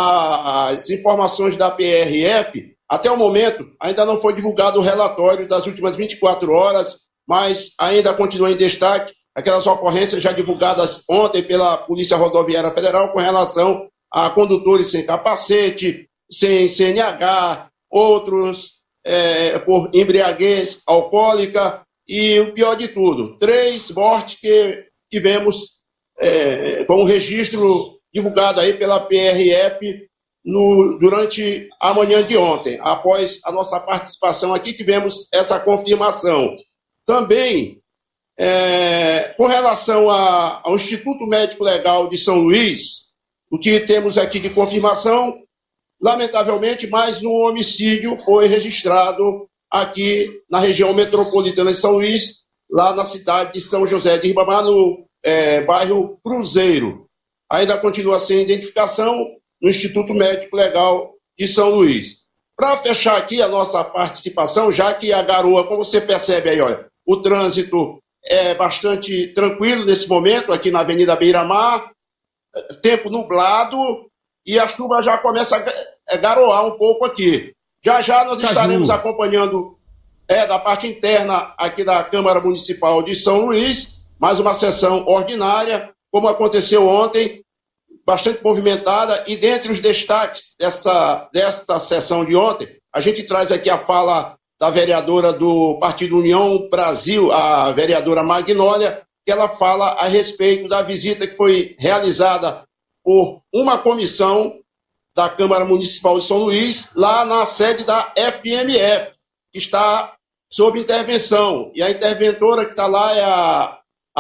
às informações da P R F, até o momento ainda não foi divulgado o relatório das últimas vinte e quatro horas, mas ainda continua em destaque aquelas ocorrências já divulgadas ontem pela Polícia Rodoviária Federal com relação a condutores sem capacete, sem C N H, outros é, por embriaguez alcoólica e o pior de tudo, três mortes que tivemos é, com um registro divulgado aí pela P R F no, durante a manhã de ontem, após a nossa participação aqui, tivemos essa confirmação. Também, é, com relação a, ao Instituto Médico Legal de São Luís, o que temos aqui de confirmação, lamentavelmente, mais um homicídio foi registrado aqui na região metropolitana de São Luís, lá na cidade de São José de Ribamar, no é, bairro Cruzeiro. Ainda continua sem identificação no Instituto Médico Legal de São Luís. Para fechar aqui a nossa participação, já que a garoa, como você percebe aí, olha, o trânsito é bastante tranquilo nesse momento, aqui na Avenida Beira-Mar, tempo nublado, e a chuva já começa a garoar um pouco aqui. Já já nós estaremos acompanhando é, da parte interna aqui da Câmara Municipal de São Luís, mais uma sessão ordinária, como aconteceu ontem, bastante movimentada, e dentre os destaques dessa, desta sessão de ontem, a gente traz aqui a fala da vereadora do Partido União Brasil, a vereadora Magnólia, que ela fala a respeito da visita que foi realizada por uma comissão da Câmara Municipal de São Luís, lá na sede da F M F, que está sob intervenção. E a interventora que está lá é a,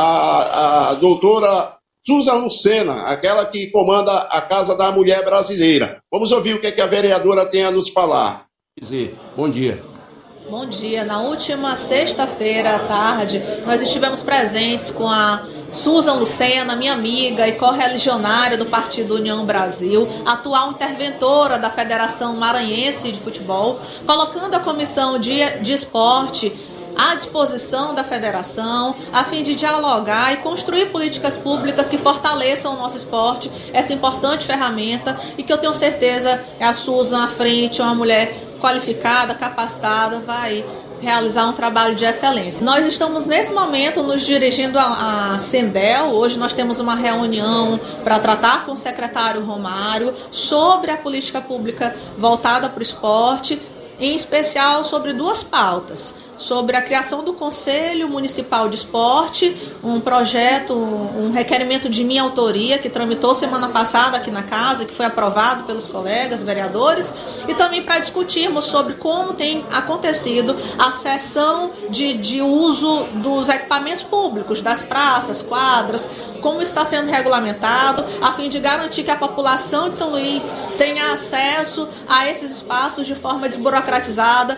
a, a doutora Susan Lucena, aquela que comanda a Casa da Mulher Brasileira. Vamos ouvir o que, é que a vereadora tem a nos falar. Quer dizer, bom dia. Bom dia. Na última sexta-feira à tarde, nós estivemos presentes com a Susan Lucena, minha amiga e correligionária do Partido União Brasil, atual interventora da Federação Maranhense de Futebol, colocando a Comissão de, de Esporte à disposição da federação, a fim de dialogar e construir políticas públicas que fortaleçam o nosso esporte, essa importante ferramenta, e que eu tenho certeza é a Susan à frente, uma mulher qualificada, capacitada, vai realizar um trabalho de excelência. Nós estamos nesse momento nos dirigindo a, a Sendel. Hoje nós temos uma reunião para tratar com o secretário Romário sobre a política pública voltada para o esporte, em especial sobre duas pautas. Sobre a criação do Conselho Municipal de Esporte, um projeto, um requerimento de minha autoria, que tramitou semana passada aqui na casa, que foi aprovado pelos colegas vereadores, e também para discutirmos sobre como tem acontecido a cessão de, de uso dos equipamentos públicos, das praças, quadras, como está sendo regulamentado, a fim de garantir que a população de São Luís tenha acesso a esses espaços de forma desburocratizada.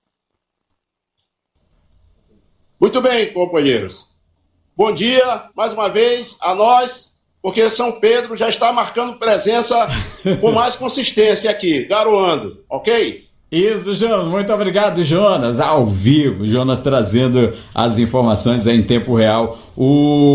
Muito bem, companheiros. Bom dia, mais uma vez, a nós, porque São Pedro já está marcando presença com mais consistência aqui, garoando, ok? Isso, Jonas, muito obrigado, Jonas, ao vivo, Jonas trazendo as informações aí em tempo real. O,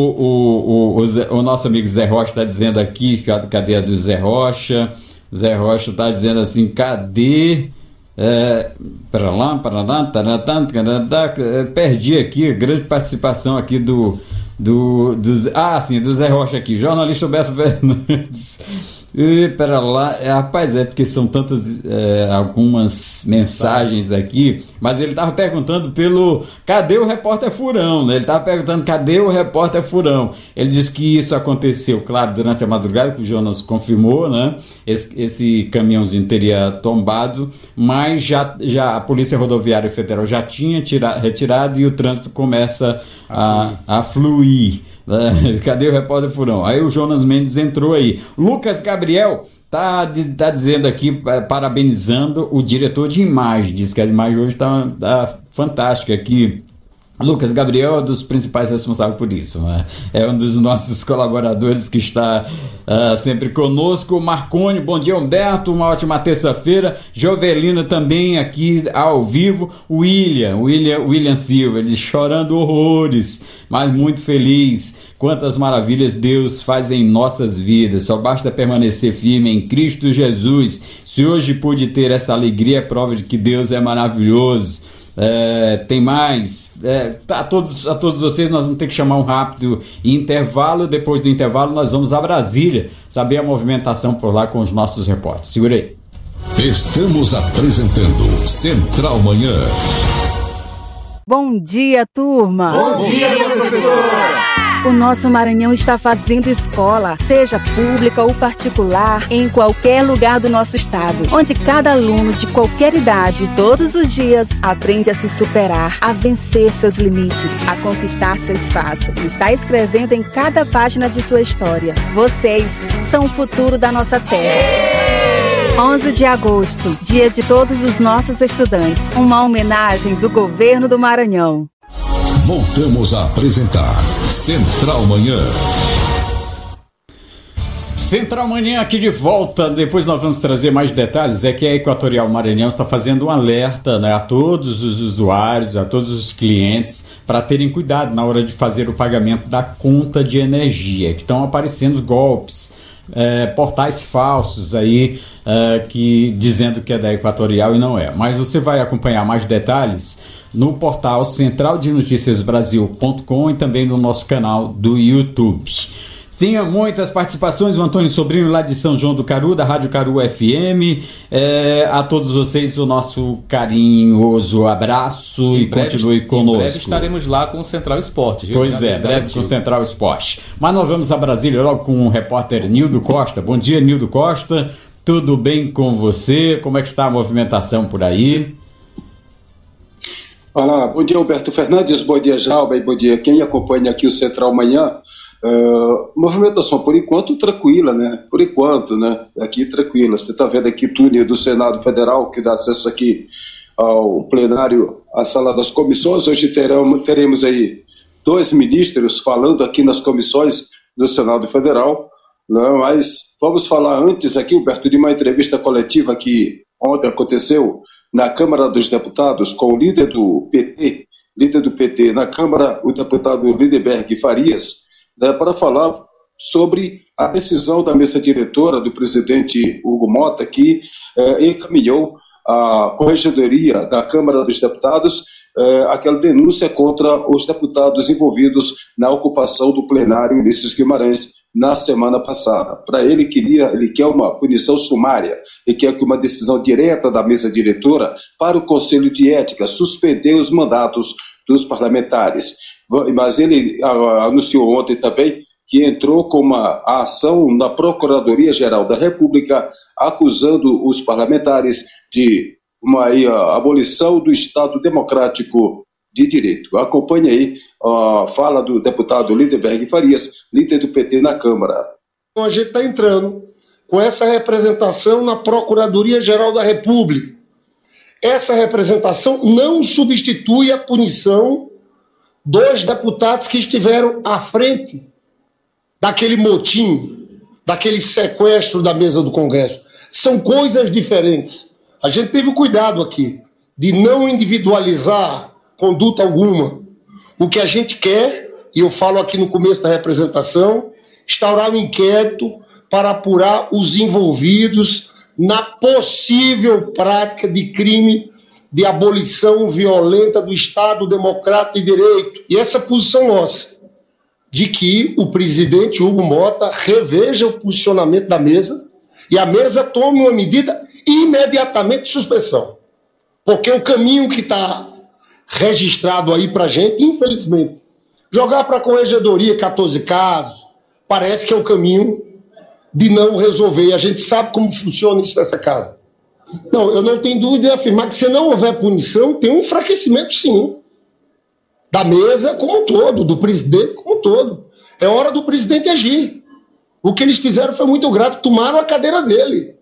o, o, o, Zé, o nosso amigo Zé Rocha está dizendo aqui, cadê a do Zé Rocha? Zé Rocha está dizendo assim, cadê... É, para lá, para lá, taratã, taratã, perdi aqui, grande participação aqui do, do, do ah, sim, do Zé Rocha aqui, jornalista Roberto Fernandes. E para lá, é, rapaz, é porque são tantas é, algumas mensagens aqui, mas ele estava perguntando pelo cadê o repórter Furão, né? Ele estava perguntando cadê o repórter Furão. Ele disse que isso aconteceu, claro, durante a madrugada, que o Jonas confirmou, né? Esse, esse caminhãozinho teria tombado, mas já, já a Polícia Rodoviária Federal já tinha tira, retirado e o trânsito começa a, a fluir. Cadê o repórter Furão? Aí o Jonas Mendes entrou aí. Lucas Gabriel tá, tá dizendo aqui, parabenizando o diretor de imagem. Diz que a imagem hoje tá, tá fantástica aqui. Lucas Gabriel é um dos principais responsáveis por isso, né? É um dos nossos colaboradores que está uh, sempre conosco. Marconi, bom dia, Humberto, uma ótima terça-feira. Jovelina também aqui ao vivo. William, William, William Silva, ele chorando horrores, mas muito feliz. Quantas maravilhas Deus faz em nossas vidas, só basta permanecer firme em Cristo Jesus. Se hoje pude ter essa alegria, é prova de que Deus é maravilhoso. É, tem mais é, tá, a, todos, a todos vocês nós vamos ter que chamar um rápido intervalo. Depois do intervalo nós vamos a Brasília saber a movimentação por lá com os nossos repórteres. Segura aí. Estamos apresentando Central Manhã. Bom dia, turma. Bom dia, professora. O nosso Maranhão está fazendo escola, seja pública ou particular, em qualquer lugar do nosso estado, onde cada aluno de qualquer idade, todos os dias, aprende a se superar, a vencer seus limites, a conquistar seu espaço. Está escrevendo em cada página de sua história. Vocês são o futuro da nossa terra. onze de agosto, dia de todos os nossos estudantes. Uma homenagem do Governo do Maranhão. Voltamos a apresentar Central Manhã. Central Manhã aqui de volta. Depois nós vamos trazer mais detalhes. É que a Equatorial Maranhão está fazendo um alerta, né, a todos os usuários, a todos os clientes, para terem cuidado na hora de fazer o pagamento da conta de energia, que estão aparecendo golpes, é, portais falsos aí, é, que, dizendo que é da Equatorial e não é. Mas você vai acompanhar mais detalhes no portal central de noticias brasil ponto com e também no nosso canal do YouTube. Tinha muitas participações, o Antônio Sobrinho lá de São João do Caru, da Rádio Caru F M. É, a todos vocês o nosso carinhoso abraço em e breve, continue conosco. Em breve estaremos lá com o Central Esporte. Viu? Pois é, breve com o Central Esporte. Mas nós vamos a Brasília logo com o repórter Nildo Costa. Bom dia, Nildo Costa. Tudo bem com você? Como é que está a movimentação por aí? Olá, bom dia Alberto Fernandes, bom dia Jalba e bom dia quem acompanha aqui o Central Manhã. Uh, movimentação por enquanto tranquila, né? Por enquanto, né? Aqui tranquila. Você está vendo aqui túnel do Senado Federal que dá acesso aqui ao plenário, à sala das comissões. Hoje teremos, teremos aí dois ministros falando aqui nas comissões do Senado Federal, né? Mas vamos falar antes aqui, Alberto, de uma entrevista coletiva que ontem aconteceu na Câmara dos Deputados com o líder do P T, líder do P T na Câmara, o deputado Lindenberg Farias, né, para falar sobre a decisão da mesa diretora do presidente Hugo Mota, que eh, encaminhou à Corregedoria da Câmara dos Deputados eh, aquela denúncia contra os deputados envolvidos na ocupação do plenário Ulisses Guimarães na semana passada. Para ele, queria, ele quer uma punição sumária, ele quer que uma decisão direta da mesa diretora para o Conselho de Ética suspender os mandatos dos parlamentares. Mas ele anunciou ontem também que entrou com uma ação na Procuradoria-Geral da República acusando os parlamentares de uma aí, a abolição do Estado Democrático de Direito. Acompanhe aí a fala do deputado Lindenberg Farias, líder do P T na Câmara. A gente está entrando com essa representação na Procuradoria-Geral da República. Essa representação não substitui a punição dos deputados que estiveram à frente daquele motim, daquele sequestro da mesa do Congresso. São coisas diferentes. A gente teve cuidado aqui de não individualizar conduta alguma. O que a gente quer, e eu falo aqui no começo da representação, instaurar um inquérito para apurar os envolvidos na possível prática de crime de abolição violenta do Estado Democrático de Direito. E essa posição nossa, de que o presidente Hugo Mota reveja o posicionamento da mesa e a mesa tome uma medida imediatamente de suspensão. Porque o caminho que está registrado aí para a gente, infelizmente, jogar para a Corregedoria catorze casos, parece que é o caminho de não resolver. E a gente sabe como funciona isso nessa casa. Não, eu não tenho dúvida em afirmar que se não houver punição, tem um enfraquecimento sim, da mesa como um todo, do presidente como um todo. É hora do presidente agir. O que eles fizeram foi muito grave, tomaram a cadeira dele.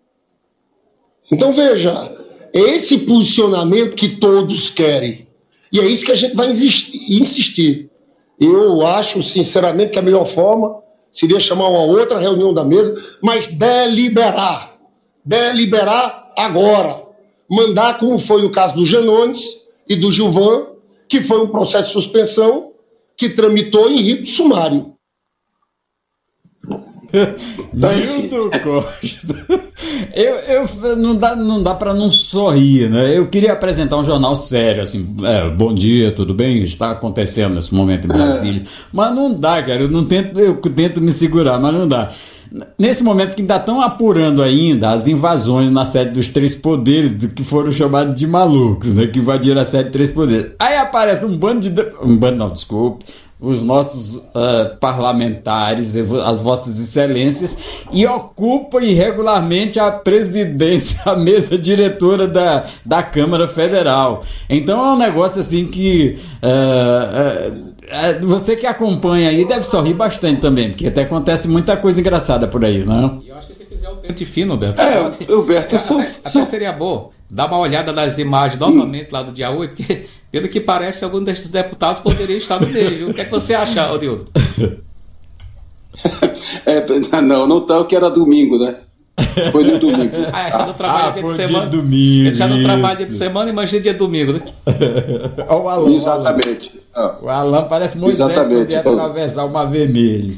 Então veja, é esse posicionamento que todos querem. E é isso que a gente vai insistir. Eu acho, sinceramente, que a melhor forma seria chamar uma outra reunião da mesa, mas deliberar. Deliberar agora. Mandar, como foi no caso do Genones e do Gilvan, que foi um processo de suspensão que tramitou em rito sumário. Nildo Costa. Eu, eu, não dá, não dá para não sorrir, né? Eu queria apresentar um jornal sério, assim, é, bom dia, tudo bem? Está acontecendo nesse momento em Brasília. É. Mas não dá, cara, eu, não tento, eu tento me segurar, mas não dá. Nesse momento que ainda estão apurando ainda as invasões na sede dos Três Poderes, que foram chamados de malucos, né? Que invadiram a sede dos Três Poderes. Aí aparece um bando de... Um bando não, desculpe. os nossos uh, parlamentares, as vossas excelências, e ocupa irregularmente a presidência, a mesa diretora da, da Câmara Federal. Então é um negócio assim que uh, uh, uh, você que acompanha aí deve sorrir bastante também, porque até acontece muita coisa engraçada por aí, não? Eu acho que se fizer o pente fino, Beto, é, Roberto, eu sou, até, sou... até seria bom dar uma olhada nas imagens novamente lá do dia oito, porque pelo que parece, algum desses deputados poderia estar no meio, viu? O que é que você acha, Odildo? É, não, não tá, que era domingo, né? Foi no domingo. Ah, já não trabalha ah, dia de dia semana. De domingo, ele já não isso. trabalha dia de semana, imagina dia de domingo, né? Olha o Alan. Exatamente. O Alan, o Alan parece Moisés Exatamente. que podia atravessar o mar vermelho.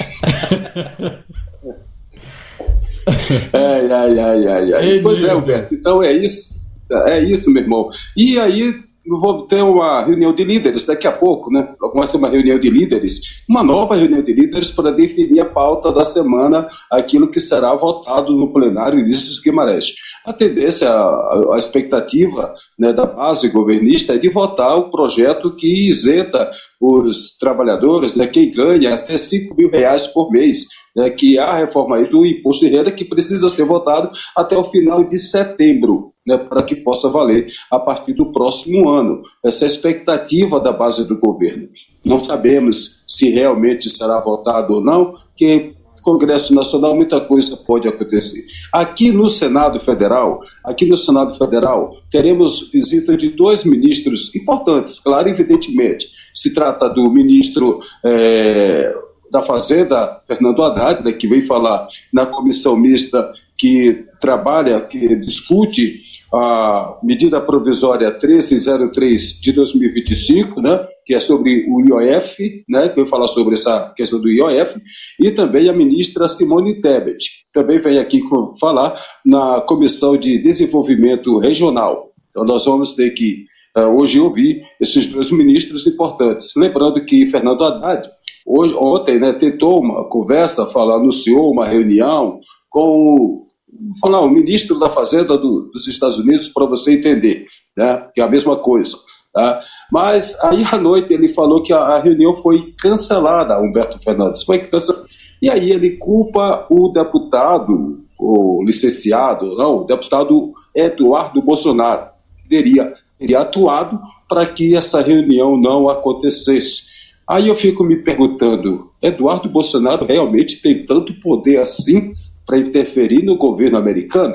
Ai, ai, ai, ai, ai. Ei, pois é, Nilton. Alberto. Então é isso. É isso, meu irmão. E aí, vou ter uma reunião de líderes daqui a pouco, né? Vamos ter uma reunião de líderes, uma nova reunião de líderes para definir a pauta da semana, aquilo que será votado no plenário Ulisses Guimarães. A tendência, a, a expectativa, né, da base governista é de votar o projeto que isenta os trabalhadores, né, quem ganha até cinco mil reais por mês, né, que é a reforma aí do imposto de renda que precisa ser votado até o final de setembro, né, para que possa valer a partir do próximo ano. Essa é a expectativa da base do governo. Não sabemos se realmente será votado ou não, porque Congresso Nacional, muita coisa pode acontecer. Aqui no Senado Federal, aqui no Senado Federal, teremos visita de dois ministros importantes, claro, evidentemente. Se trata do ministro é, da Fazenda, Fernando Haddad, né, que vem falar na comissão mista que trabalha, que discute a medida provisória treze zero três de dois mil e vinte e cinco, né, que é sobre o I O F, né, que vai falar sobre essa questão do I O F, e também a ministra Simone Tebet, também vem aqui falar na Comissão de Desenvolvimento Regional. Então nós vamos ter que uh, hoje ouvir esses dois ministros importantes. Lembrando que Fernando Haddad, hoje, ontem, né, tentou uma conversa, falar, anunciou uma reunião com o falar o ministro da Fazenda do, dos Estados Unidos, para você entender, né, que é a mesma coisa. Tá? Mas aí à noite ele falou que a, a reunião foi cancelada, Humberto Fernandes, foi cancelada. E aí ele culpa o deputado, o licenciado, não, o deputado Eduardo Bolsonaro, que teria, teria atuado para que essa reunião não acontecesse. Aí eu fico me perguntando, Eduardo Bolsonaro realmente tem tanto poder assim para interferir no governo americano?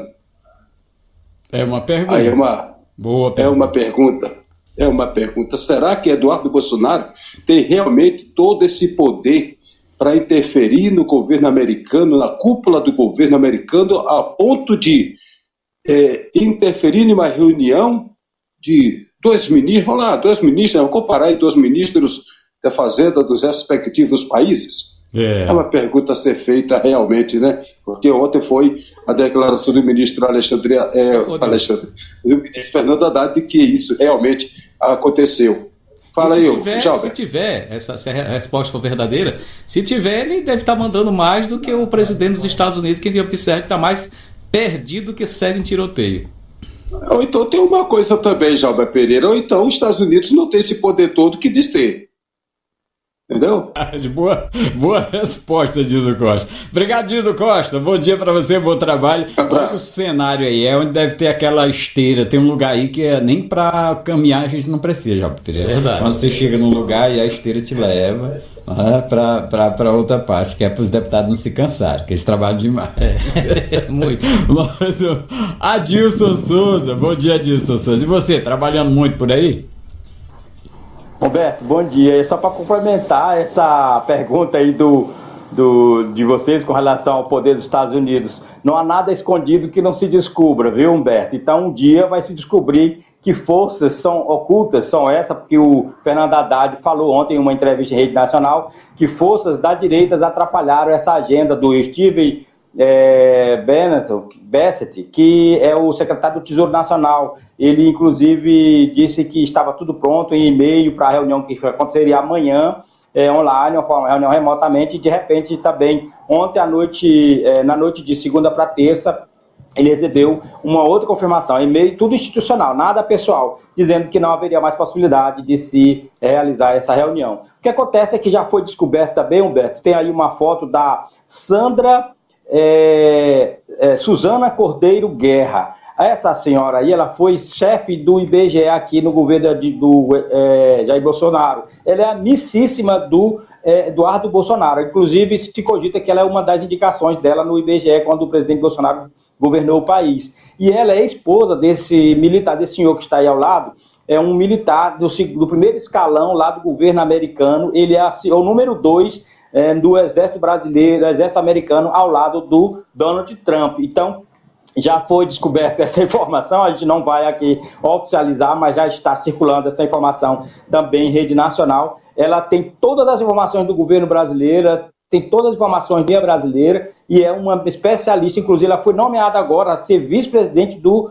É uma pergunta. Aí é uma, Boa pergunta. É uma pergunta. É uma pergunta. Será que Eduardo Bolsonaro tem realmente todo esse poder para interferir no governo americano, na cúpula do governo americano, a ponto de é, interferir em uma reunião de dois ministros, vamos lá, dois ministros, vamos comparar aí dois ministros da Fazenda dos respectivos países? É. é uma pergunta a ser feita realmente, né? Porque ontem foi a declaração do ministro Alexandre, é, Alexandre do ministro Fernando Haddad de que isso realmente aconteceu. Fala aí, tiver, se tiver, essa, se a resposta for verdadeira, se tiver, ele deve estar mandando mais do que o presidente dos Estados Unidos, que observa que está mais perdido que segue em tiroteio. Ou então tem uma coisa também, Jalba Pereira, ou então os Estados Unidos não têm esse poder todo que diz ter. Entendeu? Boa, boa resposta, Dildo Costa. Obrigado, Dildo Costa. Bom dia para você, bom trabalho. Olha o cenário aí, é onde deve ter aquela esteira. Tem um lugar aí que é nem para caminhar a gente não precisa, já. É verdade. Quando você chega num lugar e a esteira te leva ah, para outra parte, que é para os deputados não se cansarem, porque eles trabalham demais. É, muito. Mas, Adilson Souza, bom dia, Adilson Souza. E você, trabalhando muito por aí? Roberto, bom dia. Só para complementar essa pergunta aí do, do, de vocês com relação ao poder dos Estados Unidos, não há nada escondido que não se descubra, viu, Humberto? Então um dia vai se descobrir que forças são ocultas, são essas, porque o Fernando Haddad falou ontem em uma entrevista em rede nacional que forças da direita atrapalharam essa agenda do Steve é, Bennett, Bassett, que é o secretário do Tesouro Nacional. Ele, inclusive, disse que estava tudo pronto em e-mail para a reunião que aconteceria amanhã, é, online, uma reunião remotamente, e de repente também, ontem à noite, é, na noite de segunda para terça, ele recebeu uma outra confirmação, e-mail, tudo institucional, nada pessoal, dizendo que não haveria mais possibilidade de se realizar essa reunião. O que acontece é que já foi descoberto também, Humberto, tem aí uma foto da Sandra é, é, Suzana Cordeiro Guerra. Essa senhora aí, ela foi chefe do I B G E aqui no governo de, do é, Jair Bolsonaro. Ela é amicíssima do é, Eduardo Bolsonaro. Inclusive, se cogita que ela é uma das indicações dela no I B G E quando o presidente Bolsonaro governou o país. E ela é esposa desse militar, desse senhor que está aí ao lado, é um militar do, do primeiro escalão lá do governo americano. Ele é, é o número dois é, do exército brasileiro, do exército americano, ao lado do Donald Trump. Então, já foi descoberta essa informação, a gente não vai aqui oficializar, mas já está circulando essa informação também em rede nacional. Ela tem todas as informações do governo brasileiro, tem todas as informações da brasileira e é uma especialista, inclusive ela foi nomeada agora a ser vice-presidente do,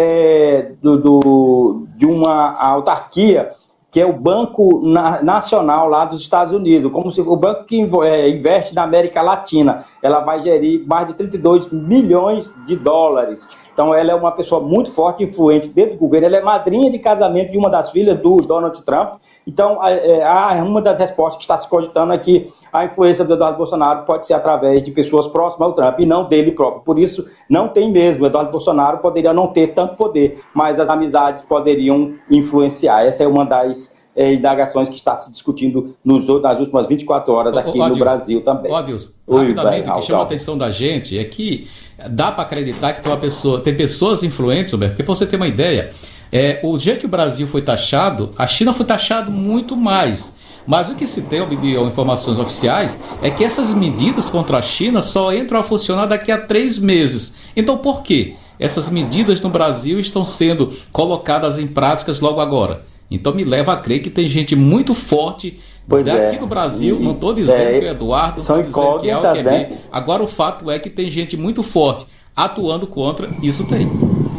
é, do, do, de uma autarquia, que é o Banco Nacional lá dos Estados Unidos, como se o banco que investe na América Latina. Ela vai gerir mais de trinta e dois milhões de dólares. Então ela é uma pessoa muito forte, influente dentro do governo. Ela é madrinha de casamento de uma das filhas do Donald Trump. Então a, a, uma das respostas que está se cogitando é que a influência do Eduardo Bolsonaro pode ser através de pessoas próximas ao Trump e não dele próprio. Por isso, não tem mesmo. O Eduardo Bolsonaro poderia não ter tanto poder, mas as amizades poderiam influenciar. Essa é uma das é, indagações que está se discutindo nos, nas últimas vinte e quatro horas aqui ô, no Deus, Brasil também. Ó, Deus, Oi, rapidamente, bem, o que chama a atenção da gente é que dá para acreditar que tem uma pessoa, tem pessoas influentes, Roberto, porque para você ter uma ideia, é, o jeito que o Brasil foi taxado, a China foi taxado muito mais. Mas o que se tem de informações oficiais é que essas medidas contra a China só entram a funcionar daqui a três meses. Então por quê? Essas medidas no Brasil estão sendo colocadas em práticas logo agora. Então me leva a crer que tem gente muito forte pois daqui é. do Brasil, e, não estou dizendo é, que é Eduardo, não estou dizendo que é o que é B. Agora o fato é que tem gente muito forte atuando contra, isso tem.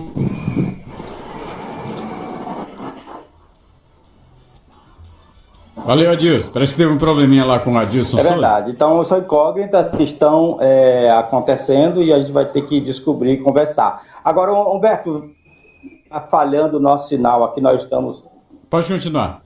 Valeu, Adilson. Parece que teve um probleminha lá com o Adilson. É verdade. Então, são incógnitas que estão é, acontecendo e a gente vai ter que descobrir e conversar. Agora, Humberto, está falhando o nosso sinal aqui, nós estamos... Pode continuar.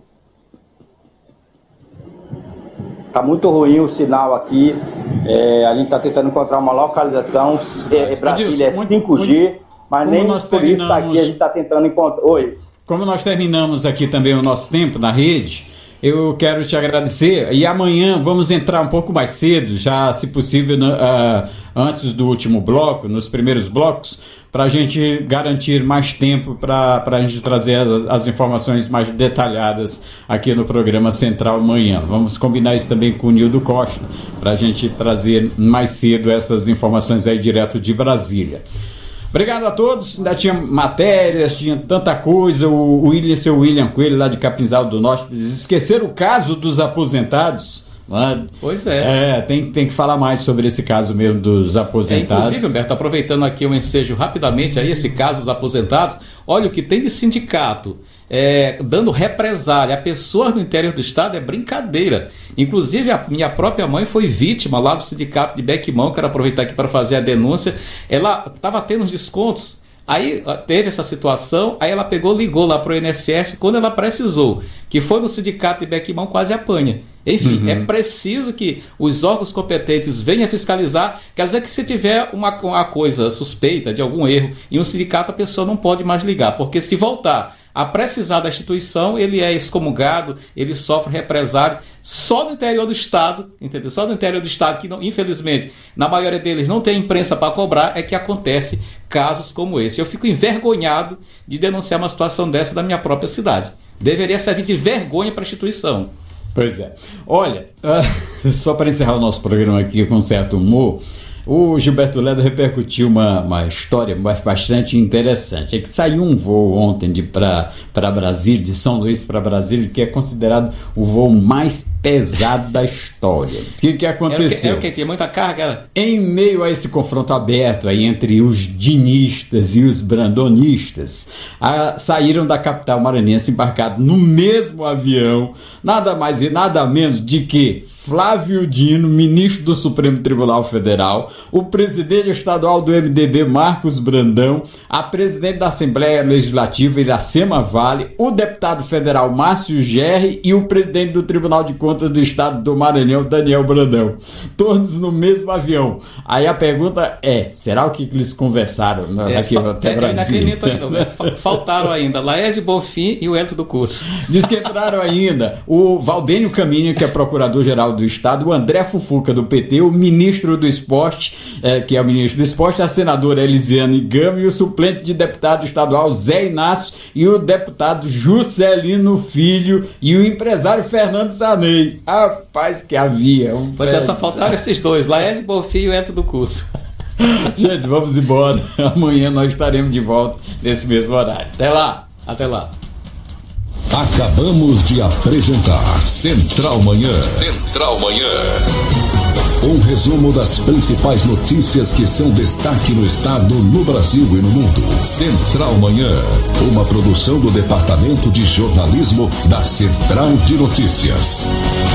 Está muito ruim o sinal aqui. É, a gente está tentando encontrar uma localização. É, Brasília é cinco G, muito, mas nem por isso está aqui, a gente está tentando encontrar... Oi. Como nós terminamos aqui também o nosso tempo na rede, eu quero te agradecer. E amanhã vamos entrar um pouco mais cedo, já se possível, uh, antes do último bloco, nos primeiros blocos, para a gente garantir mais tempo para a gente trazer as, as informações mais detalhadas aqui no programa Central amanhã. Vamos combinar isso também com o Nildo Costa, para a gente trazer mais cedo essas informações aí direto de Brasília. Obrigado a todos, ainda tinha matérias, tinha tanta coisa, o William, seu William Coelho lá de Capinzal do Norte, esqueceram o caso dos aposentados. Né? Pois é. É, tem, tem que falar mais sobre esse caso mesmo dos aposentados. É, inclusive, Humberto, aproveitando aqui o ensejo rapidamente aí, esse caso dos aposentados, olha o que tem de sindicato. É, dando represália a pessoas no interior do estado é brincadeira. Inclusive a minha própria mãe foi vítima lá do sindicato de Bequimão. Quero aproveitar aqui para fazer a denúncia. Ela estava tendo uns descontos, aí teve essa situação, aí ela pegou, ligou lá para o I N S S quando ela precisou, que foi no sindicato de Bequimão, quase apanha. Enfim, uhum. É preciso que os órgãos competentes venham fiscalizar. Quer dizer que se tiver uma, uma coisa suspeita de algum erro em um sindicato, a pessoa não pode mais ligar, porque se voltar a precisar da instituição, ele é excomungado, ele sofre represário só no interior do estado, entendeu? Só no interior do estado, que não, infelizmente, na maioria deles não tem imprensa para cobrar, é que acontece casos como esse. Eu fico envergonhado de denunciar uma situação dessa da minha própria cidade. Deveria servir de vergonha para a instituição. Pois é. Olha, uh, só para encerrar o nosso programa aqui com certo humor, o Gilberto Leda repercutiu uma, uma história bastante interessante. É que saiu um voo ontem para Brasília, de São Luís para Brasília, que é considerado o voo mais pesado da história. O que, que aconteceu? Era o que? Tinha muita carga? Era? Em meio a esse confronto aberto aí entre os dinistas e os brandonistas, a, saíram da capital maranhense embarcados no mesmo avião, nada mais e nada menos de que Flávio Dino, ministro do Supremo Tribunal Federal, o presidente estadual do M D B, Marcos Brandão, a presidente da Assembleia Legislativa, Iracema Vale, o deputado federal Márcio Gerri e o presidente do Tribunal de Contas do Estado do Maranhão, Daniel Brandão. Todos no mesmo avião. Aí a pergunta é, será o que eles conversaram é, aqui só, até é, Brasília? Ainda, faltaram ainda Laércio Bonfim e o Hélio do Curso. Diz que entraram ainda o Valdênio Caminha, que é procurador-geral do Estado, o André Fufuca, do P T, o ministro do Esporte, é, que é o ministro do Esporte, a senadora Elisiane Gama e o suplente de deputado estadual Zé Inácio e o deputado Juscelino Filho e o empresário Fernando Sarney. Rapaz, que havia. Um pois é, só faltaram esses dois, Laércio Bonfim e o Hélio do Curso. Gente, vamos embora. Amanhã nós estaremos de volta nesse mesmo horário. Até lá. Até lá. Acabamos de apresentar Central Manhã. Central Manhã. Um resumo das principais notícias que são destaque no estado, no Brasil e no mundo. Central Manhã. Uma produção do Departamento de Jornalismo da Central de Notícias.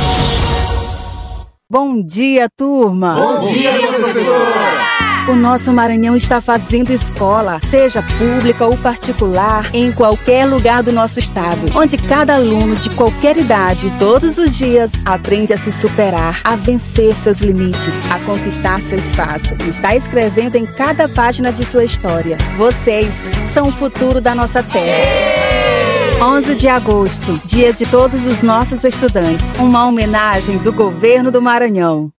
Bom dia, turma! Bom dia, professora! O nosso Maranhão está fazendo escola, seja pública ou particular, em qualquer lugar do nosso estado, onde cada aluno de qualquer idade, todos os dias, aprende a se superar, a vencer seus limites, a conquistar seu espaço. Está escrevendo em cada página de sua história. Vocês são o futuro da nossa terra. onze de agosto, dia de todos os nossos estudantes. Uma homenagem do governo do Maranhão.